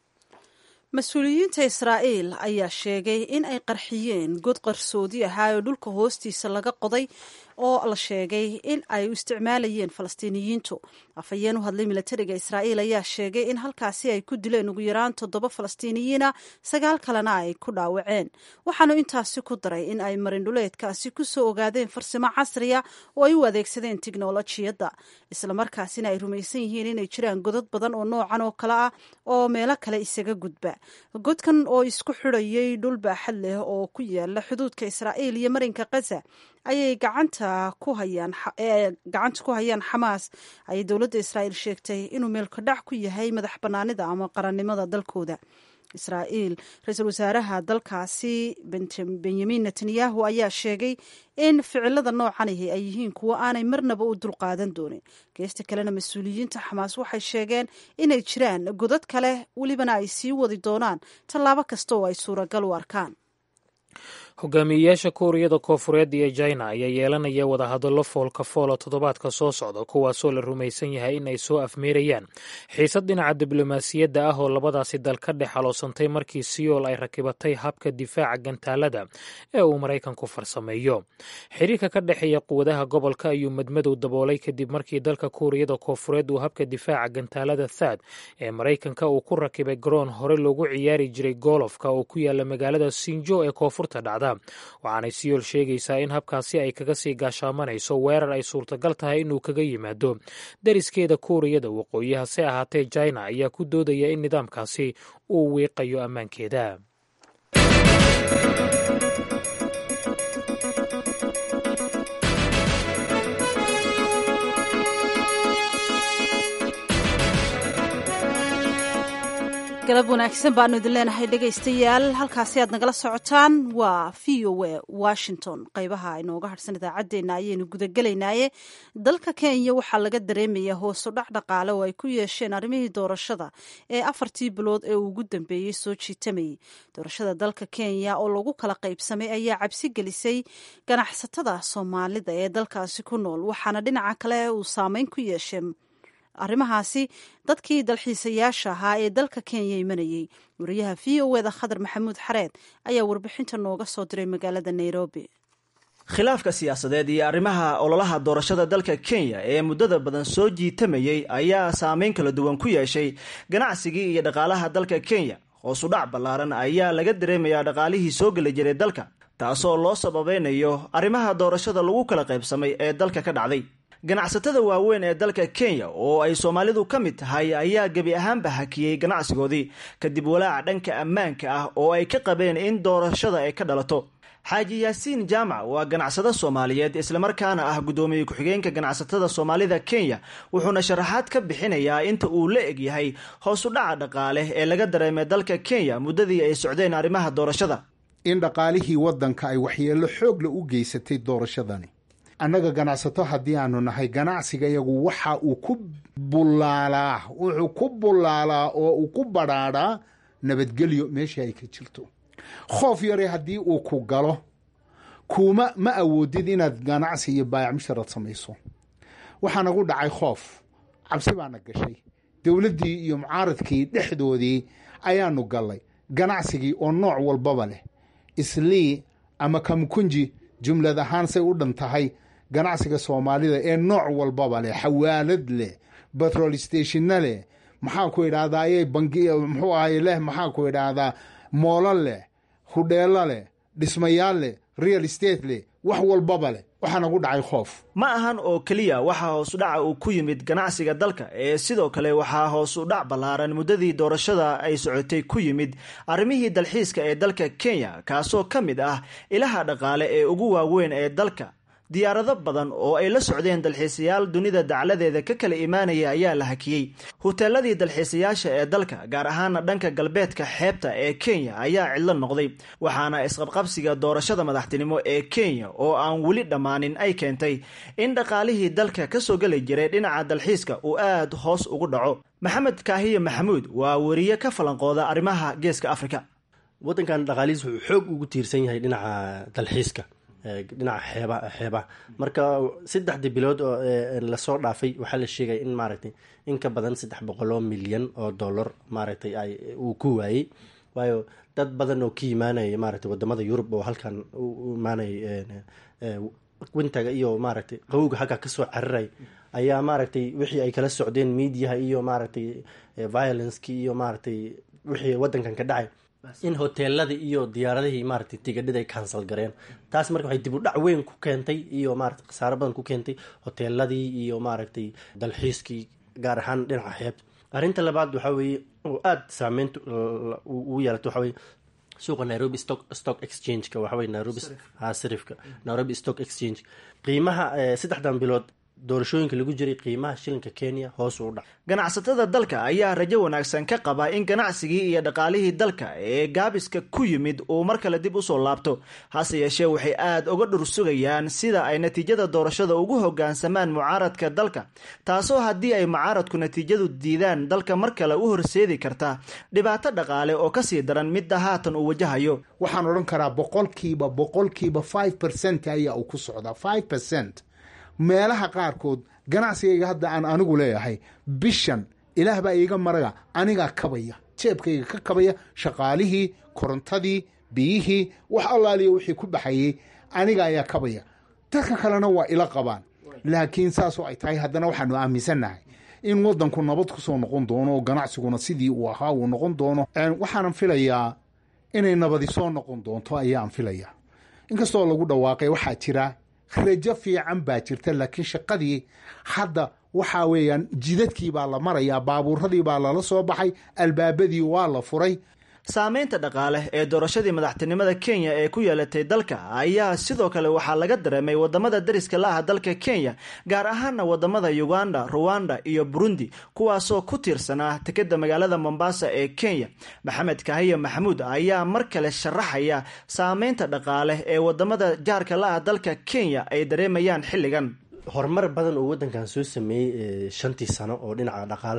mas-uuliyiinta israa'iil ayaa sheegay in ay qarxiyeen god qarsoodi ahaa oo dhulka hoostiisa laga qoday oo la sheegay in ay u isticmaalayeen falastiiniyiintu. afhayeen u hadlay milatariga israa'iil ayaa sheegay in halkaasi ay ku dileen ugu yaraan toddoba falastiiniyiina, sagaal kalena ay ku dhaawaceen. waxaanu intaasi ku daray in ay marindhuleedkaasi ku soo ogaadeen farsamo casriya oo ay u adeegsadeen tiknolojiyadda, islamarkaasina ay rumaysan yihiin inay jiraan godad badan oo noocan oo kale ah oo meelo kale isaga gudba. godkan oo isku xidhayay dhul baaxad leh oo ku yaala xuduudka israa'iil iyo marinka gaza ayay gacanta ku hayaan gacanta ku hayaan xamaas ayay dowladda israa'iil sheegtay inuu meelkadhac ku yahay madax bannaanida ama qarannimada dalkooda. israa'iil ra-iisul wasaaraha dalkaasi benyamin netanyahu ayaa sheegay in ficilada noocanihi ay yihiin kuwo aanay marnaba u dulqaadan doonin. geesta kalena mas-uuliyiinta xamaas waxay sheegeen inay jiraan godad kale, welibana ay sii wadi doonaan tallaabo kasta oo ay suuragal u arkaan. hogaamiyeyaasha kuuriyada koofureed iyo jina ayaa yeelanaya wadahadallo foolka foola toddobaadka soo socda, kuwaasoo la rumaysan yahay in ay soo afmeerayaan xiisad dhinaca diblomaasiyadda ah oo labadaasi dal ka dhex xaloosantay markii siyool ay rakibatay habka difaaca gantaalada ee uu maraykanku farsameeyo. xiriirka ka dhexeeya quwadaha gobolka ayuu madmadow daboolay kadib markii dalka kuuriyada koofureed uu habka difaaca gantaalada thaad ee maraykanka uu ku rakibay garoon hore loogu ciyaari jiray goolofka oo ku yaala magaalada sinjo ee koonfurta dhacda. waxaanay siyool sheegaysaa in habkaasi ay kaga sii gaashaamanayso weerar ay suurtagal tahay inuu kaga yimaado dariskeeda kuuriyada waqooyi. hase ahaatee jina ayaa ku doodaya in nidaamkaasi uu wiiqayo ammaankeeda. galab wanaagsan baanu idin leenahay dhegaystayaal. halkaasi aad nagala socotaan waa v o a washington. qaybaha inooga harhsan idaacaddeenna ayaynu gudagelaynaaye. dalka kenya waxaa laga dareemayaa hoosu dhac dhaqaale oo ay ku yeesheen arrimihii doorashada ee afartii bilood ee uu ugu dambeeyey soo jiitamayay. doorashada dalka kenya oo lagu kala qaybsamay ayaa cabsi gelisay ganacsatada soomaalida ee dalkaasi ku nool, waxaana dhinaca kale uu saameyn ku yeeshay arrimahaasi dadkii dalxiisayaasha ahaa ee dalka kenya imanayey. wariyaha v o eda khadar maxamuud xareed ayaa warbixinta nooga soo diray magaalada nairobi. khilaafka siyaasadeed iyo arrimaha ololaha doorashada dalka Kenya ee muddada badan soo jiitamayay ayaa saameyn kala duwan ku yeeshay ganacsigii iyo dhaqaalaha dalka Kenya. Hoos u dhac ballaaran ayaa laga dareemayaa dhaqaalihii soo geli jiray dalka, taasoo loo sababeynayo arrimaha doorashada lagu kala qaybsamay ee dalka ka dhacday. ganacsatada waaweyn ee dalka Kenya oo ay Soomaalidu ka mid tahay ayaa gabi ahaanba hakiyay ganacsigoodii kadib walaac dhanka ammaanka ah oo ay ka qabeen in doorashada ay ka dhalato. Xaaji Yaasiin Jaamac waa ganacsada Soomaaliyeed isla markaana ah gudoomiye ku-xigeenka ganacsatada Soomaalida Kenya, wuxuuna sharaxaad ka bixinayaa inta uu la eg yahay hoos u dhaca dhaqaale ee laga dareemay dalka Kenya muddadii ay socdeen arrimaha doorashada. in dhaqaalihii waddanka ay waxyeello xoog leh u geysatay doorashadani. annaga ganacsato haddii aanu nahay, ganacsiga iyagu waxa uu ku bulaalaa wuxuu ku bulaalaa oo uu ku badhaadhaa nabadgelyo meeshii ay ka jirto. khoof yare haddii uu ku galo kuuma ma awoodid inaad ganacsi iyo baayac musharad samayso. waxaa nagu dhacay khoof, cabsi baana gashay. dowladdii iyo mucaaradkii dhexdoodii ayaanu gallay. ganacsigii oo nooc walbaba leh, islii ama kamkunji jumlad ahaan say u dhan tahay ganacsiga Soomaalida ee nooc walbaba leh, xawaalad leh, petrol stationna leh, maxaa ku idhaahdaa bangi muxuu ahaye leh, maxaa ku idhaahdaa moola leh, hudheelo leh, dhismayaal leh, real estate leh, wax walbaba leh. waxaa nagu dhacay khoof. ma ahan oo keliya waxaa hoos u dhaca uu ku yimid ganacsiga dalka, ee sidoo kale waxaa hoos u dhac ballaaran muddadii doorashada ay socotay ku yimid arrimihii dalxiiska ee dalka Kenya, kaasoo ka mid ah ilaha dhaqaale ee ugu waaweyn ee dalka. diyaarado badan oo ay la socdeen dalxiisayaal dunida dacaladeeda ka kala imaanaya ayaa la hakiyey. hoteeladii dalxiisayaasha ee dalka, gaar ahaana dhanka galbeedka xeebta ee Kenya, ayaa cidlo noqday, waxaana isqabqabsiga doorashada madaxtinimo ee Kenya oo aan weli dhammaanin ay keentay in dhaqaalihii dalka ka soo geli jiray dhinaca dalxiiska uu aad hoos ugu dhaco. Maxamed Kaahiye Maxamuud waa wariye ka falanqooda arrimaha Geeska Afrika. waddankan dhaqaalihiis wuxuu xoog ugu tiirsan yahay dhinaca dalxiiska, dhinaca xeeba xeeba marka saddexdii bilood oo lasoo dhaafay waxaa la sheegay in maaragtay in ka badan saddex boqol oo milyan oo dollar maaragtay ay uu ku waayey. waayo dad badan oo ka imaanaya maaragtay wadamada Yurub oo halkan u imaanaya wintaga iyo maaragtay qawowga halka kasoo cararay ayaa maaragtay wixii ay kala socdeen miidiyaha iyo maaragtay violence-ki iyo maaragtay wixii waddankan ka dhacay in hoteelada iyo diyaaradihii maaragtay tigidhada ay cancel gareen. taas marka waxay dib u dhac weyn ku keentay iyo maaragtay khasaaro badan ku keentay hoteeladii iyo maaragtay dalxiiskii gaar ahaan dhinaca xeebta. arrinta labaad waxaa weeye oo aada saameynta ugu yeelato waxaa weeye suuqa Nairobi stock stock exchange-ka waxaa weeye Nairobi ha sarifka Nairobi stock exchange qiimaha saddexdan bilood doorashooyinka lagu jiray qiimaha shilinka Kenya hoos u dhac. ganacsatada dalka ayaa rajo wanaagsan ka qaba in ganacsigii iyo dhaqaalihii dalka ee gaabiska ku yimid uu mar kale dib u soo laabto. hase yeeshee waxay aad uga dhur sugayaan sida ay natiijada doorashada ugu hoggaansamaan mucaaradka dalka, taasoo haddii ay mucaaradku natiijadu diidaan dalka mar kale u horseedi karta dhibaato dhaqaale oo kasii daran midda haatan uu wajahayo. waxaan odhan karaa boqolkiiba boqolkiiba five percent ayaa uu ku socdaa. five percent meelaha qaarkood ganacsigayga hadda aan anigu leeyahay bishan ilaah baa iiga maraga anigaa kabaya, jeebkayga ka kabaya, shaqaalihii, korontadii, biyihii, wax allaaliya wixii ku baxayey aniga ayaa kabaya. dadka kalena waa ila qabaan. laakiin saasoo ay tahay haddana waxaanu aaminsannahay in waddanku nabad ku soo noqon doono oo ganacsiguna sidii uu ahaa uu noqon doono. waxaanan filayaa inay nabadi soo noqon doonto ayaan filayaa. inkastoo lagu dhawaaqay waxaa jira rajo fiican baa jirta, laakiin shaqadii hadda waxaa weeyaan jidadkii baa la marayaa, baabuuradii baa lala soo baxay, albaabadii waa la furay. saameynta dhaqaale ee doorashadii madaxtinimada Kenya ee ku yeelatay dalka ayaa sidoo kale waxaa laga dareemay wadamada dariska la ah dalka Kenya, gaar ahaana wadamada Uganda, Rwanda iyo Burundi, kuwaasoo ku tiirsanaa tikada magaalada Mombasa ee Kenya. Maxamed Kaahiye Maxamuud ayaa mar kale sharaxaya saameynta dhaqaale ee wadamada jaarka la ah dalka Kenya ay dareemayaan xilligan. horumar badan oo waddankan soo sameeyey shantii sano oo dhinaca dhaqaalaha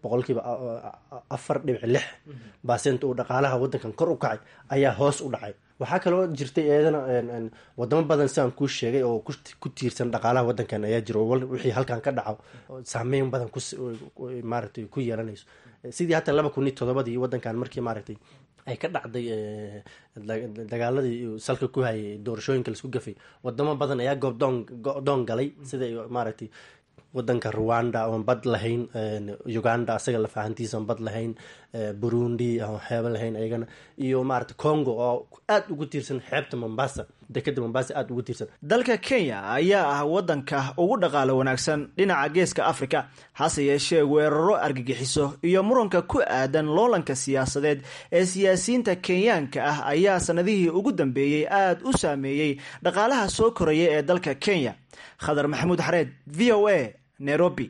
boqolkiiba afar dhibic lix baasent uu dhaqaalaha wadankan kor u kacay ayaa hoos u dhacay. waxaa kaloo jirtay iyadana wadamo badan sidaan kuu sheegay oo ku tiirsan dhaqaalaha wadankan ayaa jira oo wixii halkan ka dhaco saameyn badan maaragtay ku yeelanayso. sidii hataa laba kun iyo todobadii wadankan markii maaragtay ay ka dhacday dagaaladii salka ku hayay doorashooyinka laisku gafay, wadamo badan ayaa goobdoon go-doon galay sida maaragtay wadanka Rwanda oon bad lahayn, Uganda asaga lafahantiisa oon bad lahayn, Burundi oo xeebo lahayn ayagana, iyo maaragtay Congo oo aad ugu tiirsan xeebta Mombasa, dekada Mombasa aad ugu tiirsan. dalka Kenya ayaa ah wadanka ugu dhaqaale wanaagsan dhinaca geeska Afrika, hase yeeshee weeraro argagixiso iyo muranka ku aadan loolanka siyaasadeed ee siyaasiyiinta Kenyaanka ah ayaa sanadihii ugu dambeeyay aad u saameeyay dhaqaalaha soo koraya ee dalka Kenya. Khadar Maxamuud Xareed, V O A, Nairobi.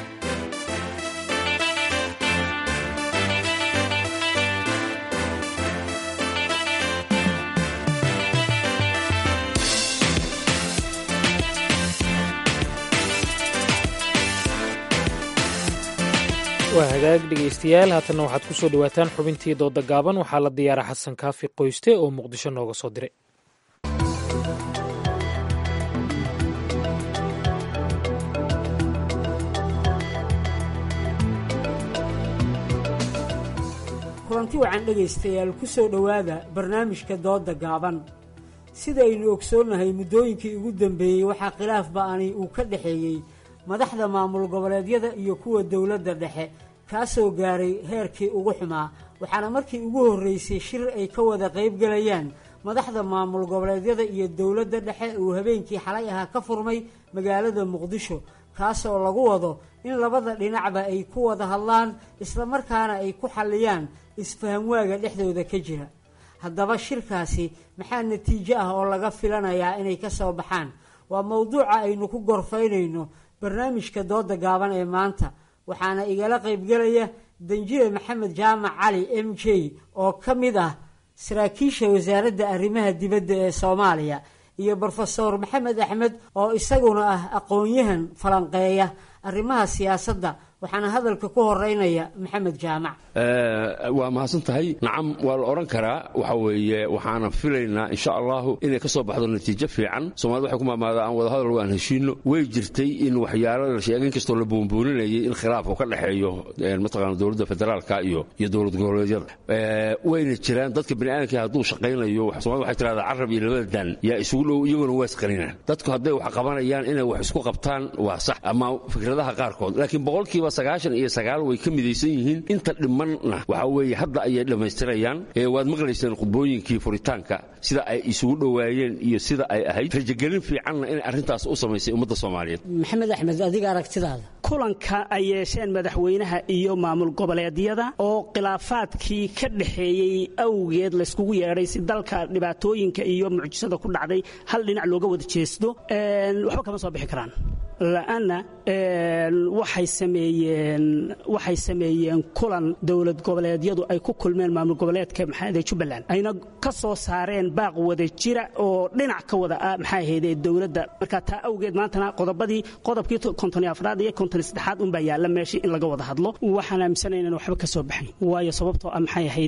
waa hagaag dhegaystayaal, haatanna waxaad ku soo dhawaataan xubintii dooda gaaban. waxaa la diyaara xasan kaafi qoyste oo muqdisho nooga soo diray. kulanti wacan dhegaystayaal, ku soo dhowaada barnaamijka dooda gaaban. sidaynu ogsoonnahay muddooyinkii ugu dambeeyey waxaa khilaaf ba'ani uu ka dhexeeyey madaxda maamul goboleedyada iyo kuwa dowladda dhexe, kaasoo gaaray heerkii ugu xumaa. waxaana markii ugu horreysay shir ay ka wada qaybgalayaan madaxda maamul goboleedyada iyo dowladda dhexe uu habeenkii xalay ahaa ka furmay magaalada muqdisho, kaasoo lagu wado in labada dhinacba ay ku wada hadlaan islamarkaana ay ku xalliyaan isfahamwaaga dhexdooda ka jira. haddaba shirkaasi maxaa natiijo ah oo laga filanayaa inay ka soo baxaan? waa mowduuca aynu ku gorfaynayno barnaamijka dooda gaaban ee maanta, waxaana igala qaybgelaya danjire maxamed jaamac cali m j oo ka mid ah saraakiisha wasaaradda arrimaha dibadda ee Soomaaliya, iyo brofesor maxamed axmed oo isaguna ah aqoon-yahan falanqeeya arrimaha siyaasadda. waxaana hadalka ku horeynaya maxamed jaamac. waa mahadsan tahay. nacam, waa la odhan karaa waxa weeye waxaana filaynaa insha allahu inay ka soo baxdo natiijo fiican. soomaalida waxay ku maamaada aan wada hadal waan heshiino. way jirtay in waxyaalo la sheegay inkastoo la buunbuuninayay in khilaaf uu ka dhexeeyo mataqaana dowladda federaalka iyo iyo dowlad goboleedyada. wayna jiraan dadka bini'aadamka hadduu shaqaynayo, soomaalida waxay tiraahdaa carab iyo labada dan yaa isugu dhow, iyaguna waa isqarinaan. dadku hadday wax qabanayaan inay wax isku qabtaan waa sax, ama fikradaha qaarkood, laakiin boqolkiiba sagaashan iyo sagaal way ka midaysan yihiin. inta dhimanna waxa weeye hadda ayay dhammaystirayaan. waad maqlayseen khudbooyinkii furitaanka sida ay isugu dhowaayeen iyo sida ay ahayd. rajagelin fiicanna inay arrintaas u samaysay ummadda Soomaaliyeed. maxamed axmed, adiga aragtidaada? kulanka ay yeesheen madaxweynaha iyo maamul goboleedyada oo khilaafaadkii ka dhexeeyey awgeed layskugu yeedhay si dalka dhibaatooyinka iyo mucjisada ku dhacday hal dhinac looga wada jeesto, waxba kama soo bixi karaan. la'aana waxay sameeyeen waxay sameeyeen kulan dowlad goboleedyadu ay ku kulmeen maamul goboleedka maxamed Jubbaland, ayna ka soo saareen baaq wada jira oo dhinac ka wada ah maxay ahayd dowladda. marka taa awgeed maantana qodobadii qodobkii konton iyo afraad iyo konton iyo saddexaad un baa yaala meeshii in laga wada hadlo. waxaan aaminsanaynaa in waxba ka soo baxay, waayo sababtoo ah maxay ahayd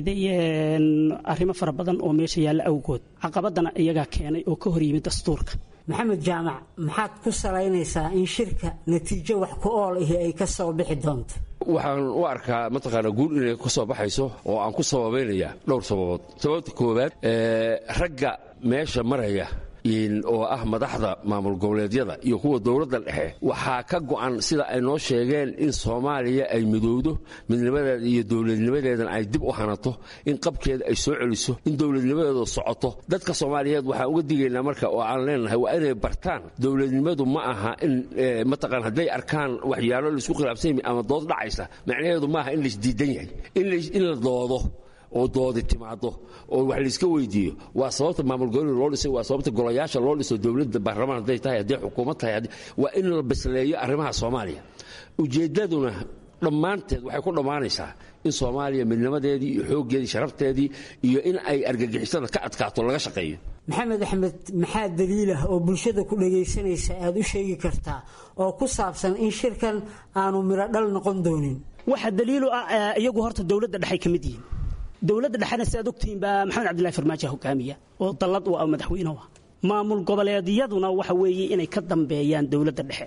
arrimo fara badan oo meesha yaala awgood. caqabadana iyagaa keenay oo ka hor yimid dastuurka. maxamed jaamac, maxaad ku salaynaysaa in shirka natiijo wax ku ool ahi ay ka soo bixi doonto? waxaan u arkaa mataqaana guul inay ka soo baxayso oo aan ku sababaynaya dhowr sababood. sababta koowaad, ragga meesha maraya oo ah madaxda maamul goboleedyada iyo kuwa dowladda dhexe, waxaa ka go'an sida ay noo sheegeen in Soomaaliya ay midowdo, midnimadeeda iyo dowladnimadeedana ay dib u hanato, in qabkeeda ay soo celiso, in dowladnimadeedu socoto. dadka Soomaaliyeed waxaan uga digaynaa marka oo aan leenahay waa inay bartaan dowladnimadu ma aha in mataqaan hadday arkaan waxyaalo la isku khilaafsan yahay ama dood dhacaysa, macnaheedu ma aha in la isdiidan yahay, in la doodo oo doodi timaado oo wax la iska weydiiyo. waa sababta maamul goboleed loo dhisay, waa sababta golayaasha loo dhiso, dowladda baarlamaan hadday tahay, hadday xukuumad tahay, waa in la bisleeyo arrimaha Soomaaliya. ujeeddaduna dhammaanteed waxay ku dhammaanaysaa in Soomaaliya midnimadeedii iyo xooggeedii sharafteedii iyo in ay argagixisada ka adkaato laga shaqeeyo. maxamed axmed, maxaa daliil ah oo bulshada ku dhagaysanaysa aad u sheegi kartaa oo ku saabsan in shirkan aanu miro dhal noqon doonin? waxa daliilu ah iyagu horta dawladda dhexe ka mid yihiin dawladda dhexena sidaad ogtihiin baa maxamed cabdilaahi farmaajo hogaamiya oo dallad u ah madaxweyne ah maamul goboleedyaduna waxa weeye inay ka dambeeyaan dawladda dhexe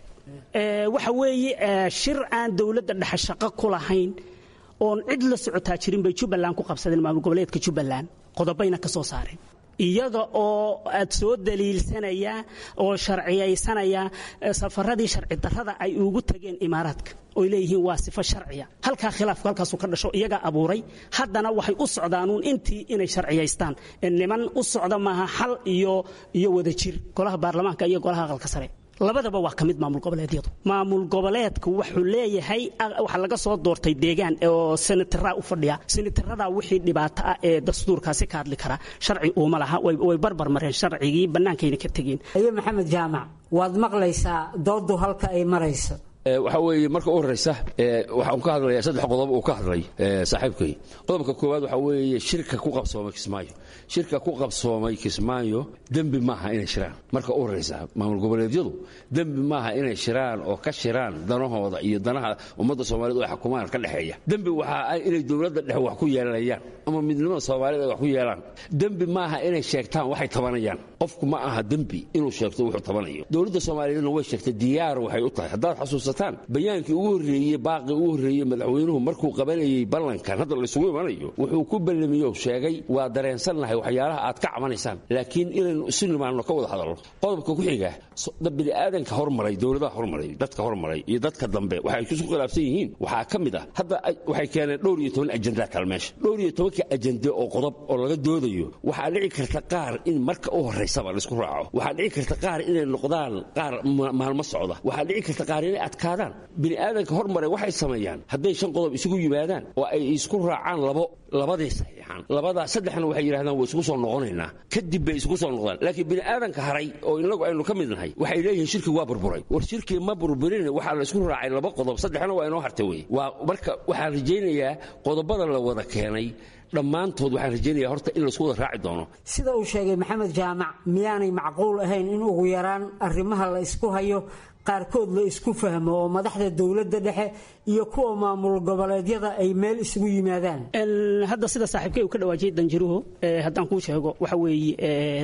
waxa weeye shir aan dawladda dhexe shaqo ku lahayn oon cid la socotaa jirin bay Jubbaland ku qabsadeen maamul goboleedka Jubbaland qodobayna ka soo saareen iyaga oo aad soo daliilsanaya oo sharciyeysanaya safaradii sharci darrada ay ugu tageen imaaraadka oo leeyihiin waa sifo sharciya halka khilaafku halkaas ka dhasho iyaga abuuray haddana waxay u socdaanuun intii inay sharciyeystaan niman u socda maaha xal iyo iyo wadajir golaha baarlamaanka iyo golaha aqalka sare labadaba waa kamid maamul goboleedyadu maamul goboleedku wuxuu leeyahay waxa laga soo doortay deegaan oo senatarra u fadhiya senatarrada wixii dhibaato ah ee dastuurkaasi ka hadli kara sharci uma laha way barbar mareen sharcigii bannaankayna ka tageen ayo maxamed jaamac waad maqlaysaa doodu halka ay marayso waxa weeye marka u horeysa waxa uu ka hadlayaa saddex qodob uu ka hadlay saaxiibkay qodobka koowaad waxa weeye shirka ku qabsoomay Kismaayo shirka ku qabsoomay Kismaayo dambi maaha inay shiraan marka u horeysa maamul goboleedyadu dambi maaha inay shiraan oo ka shiraan danahooda iyo danaha ummadda Soomaaliyeed oo xukuumadda ka dhaxeeya dambi waxa ay inay dawladda dhexe wax ku yeelanayaan ama midnimada Soomaaliyeed wax ku yeelan dambi maaha inay sheegtaan waxay tabanayaan qofku ma aha dambi inuu sheegto wuxuu tabanayo dawladda Soomaaliyeedna way sheegtay diyaar waxay u tahay haddii xasuus bayaankii ugu horeeyay baaqi ugu horeeyay madaxweynuhu markuu qabanayay ballankan hadda la isugu imanayo wuxuu ku balamiyo sheegay waa dareensanahay waxyaalaha aad ka cabanaysaan laakiin inaynu isu nimaano ka wada hadalno qodobka ku xiga bini aadanka hormaray dawladaha hormaray dadka hormaray iyo dadka dambe waxay isku khilaafsan yihiin waxaa ka mid ah hadda waxay keeneen dhowr iyo toban ajenda kala meesha dhowr iyo tobanka ajende oo qodob oo laga doodayo waxaa dhici karta qaar in marka u horeysaba la isku raaco waxaa dhici karta qaar inay noqdaan qaar maalmo socda waxaa dhici karta qaar inay adkaadaan bini aadanka hormaray waxay sameeyaan hadday shan qodob isugu yimaadaan oo ay isku raacaan labo labadii saxiixan labada saddexna waxay yiraahdaan way isku soo noqonaynaa kadib bay isku soo noqdaan laakiin bini aadanka haray oo inagu aynu ka mid nahay waxay leeyihiin shirki waa burburay war shirki ma burburin waxa la isku raacay laba qodob saddexna waa inoo hartay way waa marka waxa rajaynayaa qodobada la wada keenay dhammaantood waxaan rajaynayaa horta in la isku wada raaci doono sida uu sheegay maxamed jaamac miyaanay macquul ahayn in ugu yaraan arrimaha la isku hayo qaarkood la isku fahmo oo madaxda dawladda dhexe iyo kuwa maamul goboleedyada ay meel isugu yimaadaan hadda sida saaxiibkay uu ka dhawaajiyay danjiruhu haddaan kuu sheego waxa weeye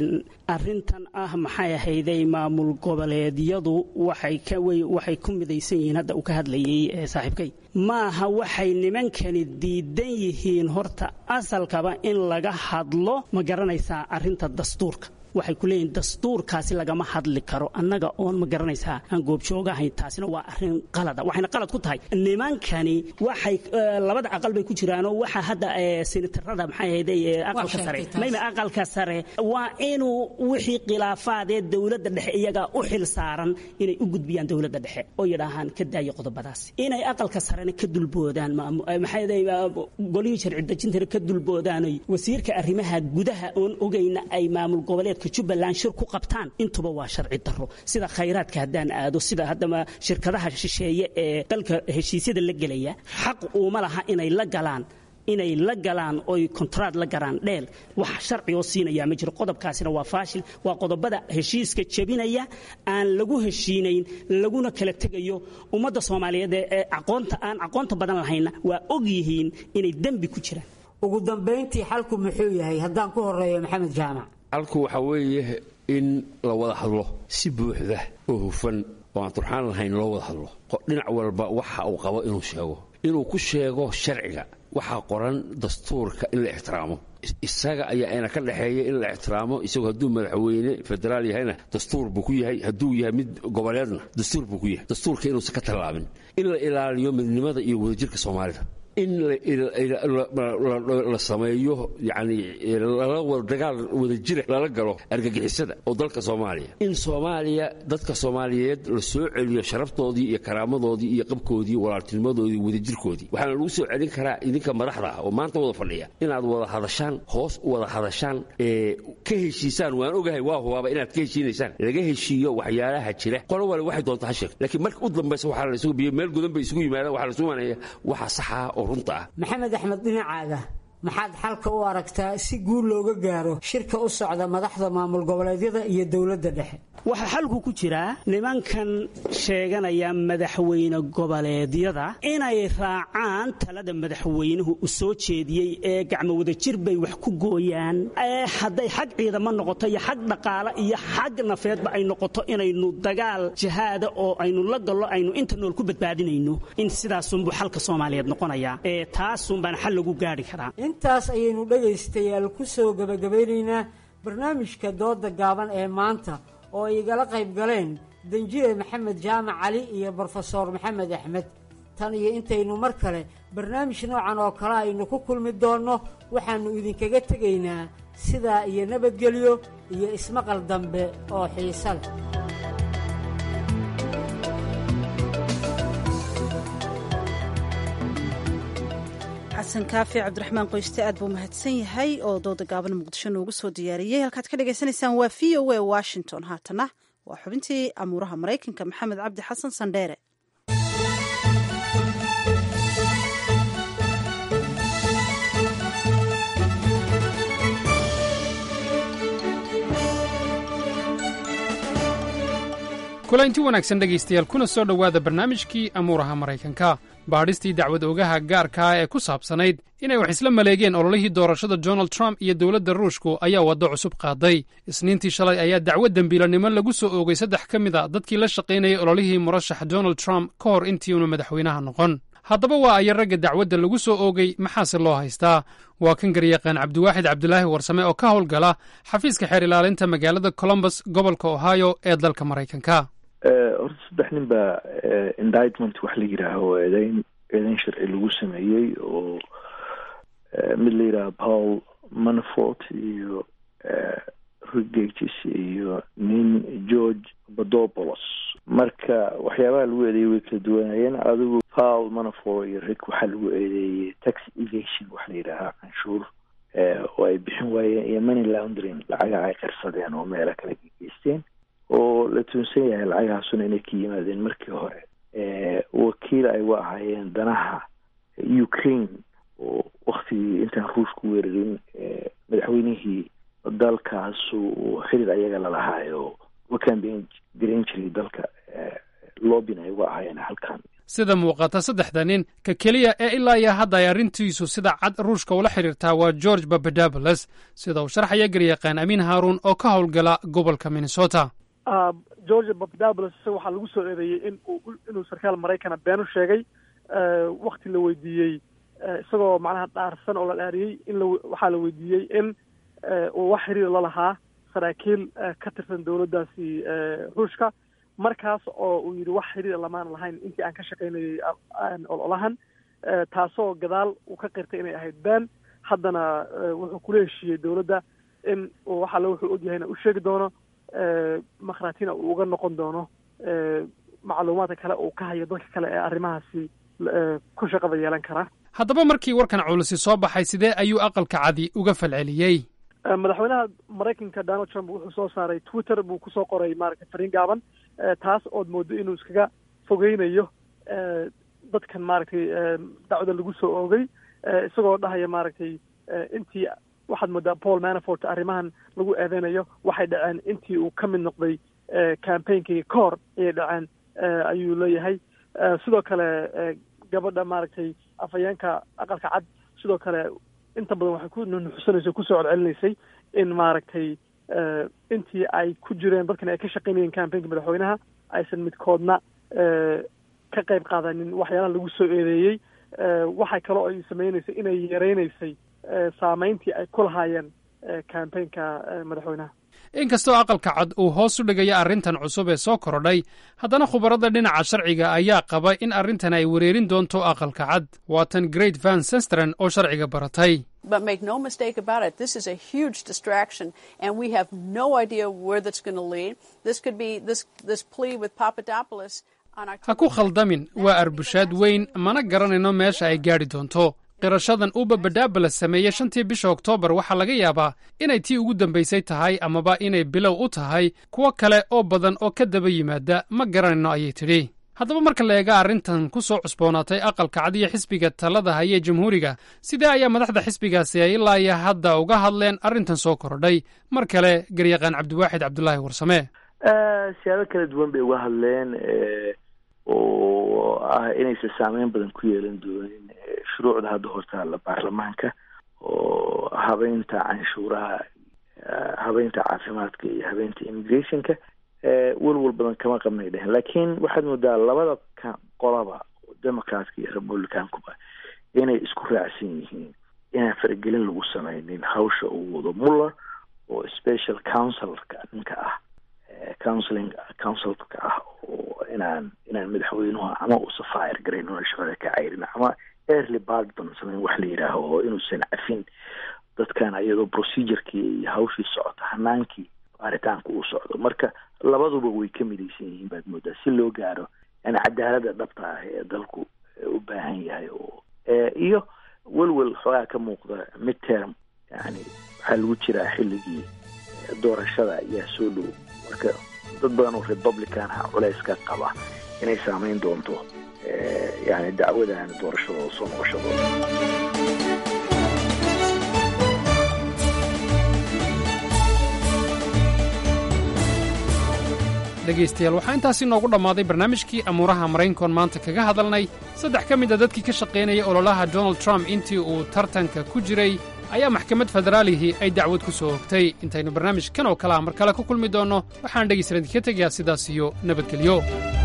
arrintan ah maxay ahayday maamul goboleedyadu waxay ka way waxay ku midaysan yihiin hadda uu ka hadlayay saaxiibkay maaha waxay nimankani diidan yihiin horta asalkaba in laga hadlo ma garanaysaa arrinta dastuurka waxay ku leeyihiin dastuurkaasi lagama hadli karo annaga oon ma garanaysaa aan goobjoogahayn taasina waa arrin qalada waxayna qalad ku tahay nimankani waxay labada aqal bay ku jiraanoo waxa hadda senatarada maxay ahayd aqalka sare mayma aqalka sare waa inuu wixii khilaafaad ee dawladda dhexe iyaga u xil saaran inay u gudbiyaan dawladda dhexe oo yidhaahaan ka daayo qodobadaas inay aqalka sarena ka dulboodaan maxay ahayd golihii sharci dejinta ka dulboodaan wasiirka arrimaha gudaha oon ogeyna ay maamul goboleed Jubbaland shir ku qabtaan intuba waa sharci darro sida khayraadka hadaan aado sida hadama shirkadaha shisheeye ee dalka heshiisyada la galaya xaq uma laha inay la galaan inay la galaan oo kontraad la garaan dheel wax sharci oo siinaya ma jiro qodobkaasina waa faashil waa qodobada heshiiska jabinaya aan lagu heshiinayn laguna kala tegayo ummadda Soomaaliyeed ee aqoonta aan aqoonta badan lahayna waa og yihiin inay dambi ku jiraan ugu dambeyntii xalku muxuu yahay haddaan ku horeeyo maxamed jaamac halku waxa weeye in la wada hadlo si buuxda oo hufan oo aan turxaan lahayn loo wada hadlo dhinac walba waxa uu qabo inuu sheego inuu ku sheego sharciga waxa qoran dastuurka in la ixtiraamo isaga ayaa ayna ka dhaxeeya in la ixtiraamo isagoo hadduu madaxweyne federaal yahayna dastuur buu ku yahay hadduu yahay mid goboleedna dastuur buu ku yahay dastuurka inuusan ka tallaabin in la ilaaliyo midnimada iyo wadajirka Soomaalida in la sameeyo yani lala wada dagaal wada jira lala galo argagixisada oo dalka Soomaaliya in Soomaaliya dadka Soomaaliyeed la soo celiyo sharaftoodii iyo karaamadoodii iyo qabkoodii walaaltinimadoodii wada jirkoodii waxaana lagu soo celin karaa idinka madaxda oo maanta wada fadhiya inaad wada hadashaan hoos wada hadashaan ee ka heshiisaan waan ogahay waa hubaaba inaad ka heshiinaysaan laga heshiiyo waxyaalaha jira qolo wala waxay doonto ha sheeg laakiin marka u dambaysa waxa la isugu biyo meel gudan bay isugu yimaadaan waxa la soo waanaya waxa sax ah oo runta ah maxamed axmed dhinacaaga maxaad xalka u aragtaa si guul looga gaaro shirka u socda madaxda maamul goboleedyada iyo dowladda dhexe? waxaa xalku ku jiraa nimankan sheeganaya madaxweyne goboleedyada inay raacaan talada madaxweynuhu u soo jeediyey ee gacmo wada jir bay wax ku gooyaan hadday xag ciidamo noqoto iyo xag dhaqaale iyo xag nafeedba ay noqoto inaynu dagaal jihaada oo aynu la gallo aynu inta nool ku badbaadinayno in sidaasunbuu xalka soomaaliyeed noqonayaa ee taasunbaan xal lagu gaari karaa. intaas ayaynu dhegaystayaal ku soo gabagabeynaynaa barnaamijka dooda gaaban ee maanta oo ay igala qayb galeen danjire maxamed jaamac cali iyo brofesor maxamed axmed. tan iyo intaynu mar kale barnaamij noocan oo kale aynu ku kulmi doonno waxaannu idinkaga tegaynaa sidaa iyo nabadgelyo iyo ismaqal dambe oo xiiso leh. xasan kaafi cabdiraxmaan qoyste aad buu mahadsan yahay oo dooda gaaban muqdisho noogu soo diyaariyey. halkaad ka dhagaysanaysaan waa v o a washington. haatana waa xubintii amuuraha maraykanka maxamed cabdi xasan sandheere. kulanti wanaagsan dhegaystayaal kuna soo dhowaada barnaamijkii amuuraha maraykanka. baadhistii dacwad ogaha gaarka ah ee ku saabsanayd inay wax isla maleegeen ololihii doorashada donald trump iyo dowladda ruushku ayaa waddo cusub qaaday. isniintii shalay ayaa dacwad dembiilanimo lagu soo oogay saddex ka mid a dadkii la shaqaynayay ololihii murashax donald trump ka hor intiiunu madaxweynaha noqon. haddaba waa aya ragga dacwadda lagu soo oogay maxaase loo haystaa? waa kan garyaqaan cabdiwaaxid cabdulaahi warsame oo ka howlgala xafiiska xeer ilaalinta magaalada columbus gobolka ohio ee dalka maraykanka. horta saddex nin baa indictment wax la yidhaaho eedeyn eedeyn sharci lagu sameeyey oo mid la yidhaaho paul manafort iyo rigages iyo nin george badopoulos. marka waxyaabaha lagu eedeeyey way kala duwanayeen. adigu paul manafort iyo rig waxaa lagu eedeeyey tax evasion wax la yidhaahaa canshuur oo ay bixin waayeen iyo money laundering lacaga ay qarsadeen oo meelo kale ka geysteen oo la tuunsan yahay lacagahaasuna inay ka yimaadeen markii hore wakiil ay u ahaayeen danaha ukraine oo waktigii intaan ruushku weerarin madaxweynihii dalkaas uu xiriir ayaga lalahaayo u kambeyn garan jiray dalka loobin ay uga ahaayeen halkan. sida muuqata saddexda nin ka keliya ee ilaa iyo hadda ay arrintiisu sida cad ruushka ula xidhiirtaa waa george papadopoulos sida uu sharxaya garyaqaan amiin haaruun oo ka howlgala gobolka minnesota. george papadopoulos waxaa lagu soo eedeeyey in inuu sarkaal maraykana been u sheegay wakti la weydiiyey isagoo macnaha dhaarsan oo la dhaariyey in waxaa la weydiiyey in uu wax xiriir la lahaa saraakiil ka tirsan dowladdaasi ruushka markaas oo uu yidhi wax xiriir lamaan lahayn intii aan ka shaqaynayay ololahan taasoo gadaal uu ka qirtay inay ahayd been. haddana wuxuu kula heshiiyey dowladda in waxa le wuxuu ogyahayna u sheegi doono makhraatina uu uga noqon doono macluumaadka kale uu ka hayo dadka kale ee arrimahaasi ku shaqada yeelan kara. haddaba markii warkan culusi soo baxay sidee ayuu aqalka cadi uga falceliyey? madaxweynaha maraykanka donald trump wuxuu soo saaray twitter buu kusoo qoray maaragtay fariin gaaban taas ood moodo inuu iskaga fogeynayo dadkan maaragtay dacwada lagu soo oogay isagoo dhahaya maaragtay intii waxaad moodaa paul manafort arrimahan lagu eedeynayo waxay dhaceen intii uu ka mid noqday campaignki ka hor ayay dhaceen ayuu leeyahay. sidoo kale gabadha maaragtay afhayeenka aqalka cad sidoo kale inta badan waxay ku nunuxsanaysa kusoo celcelinaysay in maaragtay intii ay ku jireen dadkan ay ka shaqaynayeen campaignka madaxweynaha aysan midkoodna ka qayb qaadanin waxyaalaha lagu soo eedeeyey. waxay kaloo ay sameynaysay inay yareynaysay saameyntii ay ku lahaayeen campaignka madaxweynaha. inkastoo aqalka cad uu hoos u dhigaya arrintan cusub ee soo korodhay haddana khubarada dhinaca sharciga ayaa qaba in arrintan ay wereerin doonto aqalka cad. waatan great van sestren oo sharciga baratay. But make no mistake about it, this is a huge distraction, and we have no idea where that's going to lead. This could be this this plea with Papadopoulos. ha ku khaldamin waa arbushaad weyn mana garanayno meesha ay gaadhi doonto. qirashadan uu papadopoulos sameeyey shantii bisha oktoobar waxaa laga yaabaa inay tii ugu dambaysay tahay amaba inay bilow u tahay kuwo kale oo badan oo ka daba yimaada ma garanayno ayay tidhi. haddaba marka la eega arrintan ku soo cusboonaatay aqalka cad iyo xisbiga talada hayee jamhuuriga sidee ayaa madaxda xisbigaasi ay ilaa iyo hadda uga hadleen arrintan soo kordhay mar kale garyaqaan cabdiwaaxid cabdulaahi warsame siyaabo kala duwan bay uga hadleen oo ah inaysan saameyn badan ku yeelan doonin shuruucda hadda hortaalla baarlamaanka oo habeynta canshuuraha habeynta caafimaadka iyo habeynta immigrationka welwal badan kama qabnay dhehen laakiin waxaad moodaa labada qolaba democratka iyo republicankuba inay isku raacsan yihiin inaan faragelin lagu sameynin hawsha uu wado muller oo special counsilorka ninka ah counseling councilka ah oo inaan inaan madaxweynuhu ama uusa fire garayn una shaqada ka cayrin ama early pardon sameyn wax la yidhaaho oo inuusan cafin dadkan iyadoo procedurkii iyo hawshii socota hanaankii baaritaanka uu socdo marka labaduba way ka midaysan yihiin baad moodaa si loo gaaro yani cadaalada dhabta ah ee dalku u baahan yahay oo iyo welwel xoogaa ka muuqda mid term yani waxaa lagu jiraa xilligii doorashada ayaa soo dhow marka dad badan oo republican ah culayska qaba inay saameyn doonto yani dacwadan doorashadooda soo noqoshadooda dhegaystayaal waxaa intaasi noogu dhammaaday barnaamijkii amuuraha maraykankoon maanta kaga hadalnay saddex ka mid a dadkii ka shaqaynaya ololaha donald trump intii uu tartanka ku jiray ayaa maxkamad federaalihii ay dacwad ku soo hogtay intaynu barnaamijkan oo kale ah mar kale ku kulmi doonno waxaan dhegaystayaal idinka tegayaa sidaas iyo nabadgelyo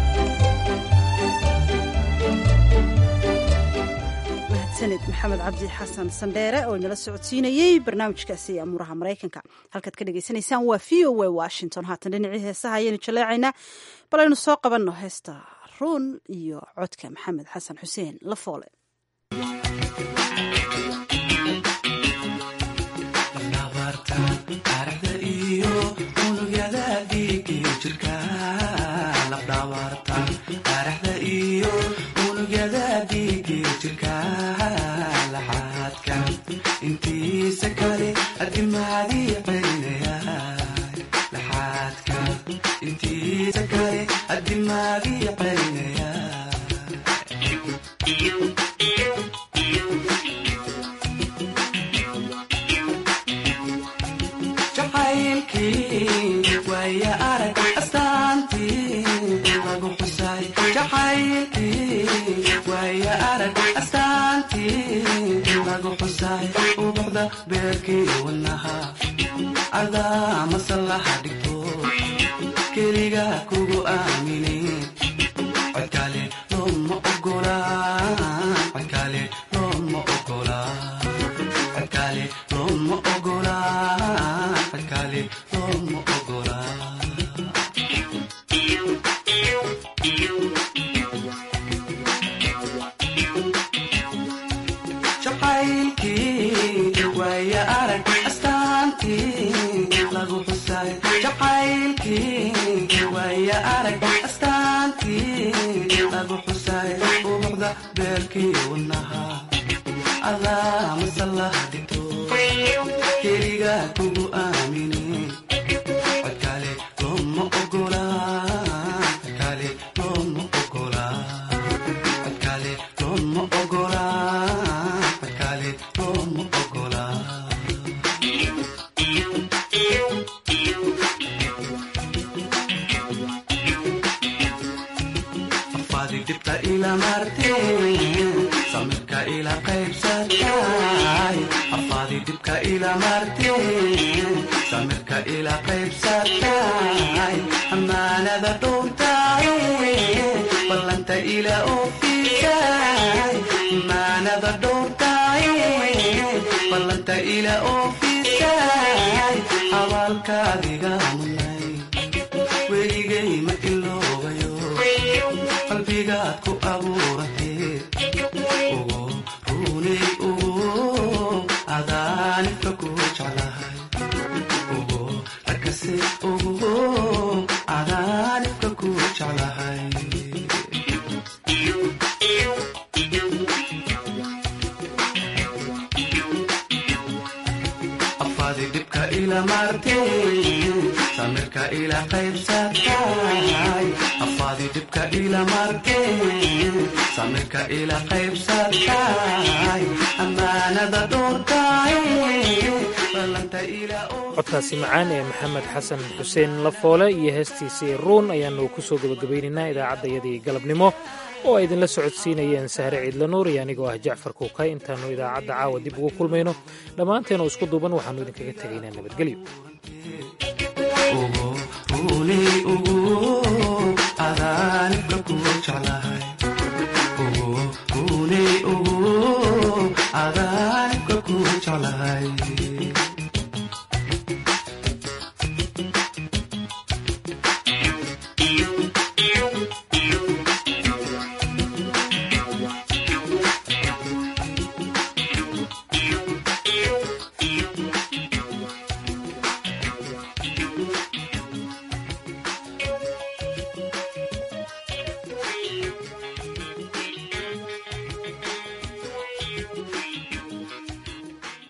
mahadsaned maxamed cabdi xasan sandheere oo inala socodsiinayey barnaamijkaasi amuuraha maraykanka halkaad ka dhegaysanaysaan waa v o a washington haatan dhinacii heesaha ayaynu jaleecaynaa bal aynu soo qabanno heesta ruun iyo codka maxamed xasan xuseen lafoole intiisa kale adimaadii celinaya laxaadka intiisa kale adimaadii celinaya jacaylkii waaya arag astaantii lagu xusay jacaylkii waaya arag astaantii lagu xusay ubuxda beerkii wanaha adaa masallaha dhigto keliga kugu aamini codkale looma ogola codkale looma ogola codkale looma ogola codkale looma ogola jacaylkii waaya arag astaantii lagu xusay jacaylkii waaya arag astaantii lagu xusay ubuxda beerkii wanaha adaa masallaha dhigto keliga kugu aamini codkale looma ogola codkale looma ogola codkale looma ogola codkale looma ogola afaadi dibta ila marteen samirka ila qaybsatay afaadi dibka ila marteen samirka ila qaybsatay amaanada dhowrtay ballanta ila oofisay amaanada dhowrtay ballanta ila oofisay abaalkaadiga munay weligay ma iloobayo qalbigaad ku abuuratee ugu runay ugu adaanifka ku jeclahay ugu arkase ugu adaanifka ku jeclahay afaadi dhibka ila marteen samirka ila qaybsatay afaadi dhibka ila markeen samirka ila qaybsatay amaanada dhowrtay balanta ila codkaasi macaan ee maxamed xasan xuseen lafoole iyo heestiisii ruun ayaanu ku soo gabagabaynaynaa idaacaddayadii galabnimo oo ay idinla socodsiinayeen sahre ciidla nuur iyo anigoo ah jacfar kuukay intaannu idaacadda caawa dib ugu kulmayno dhammaanteenoo isku duuban waxaannu idinkaga tegaynaa nabadgelyo adaanibka ku jeclahay adaanibka ku jeclahay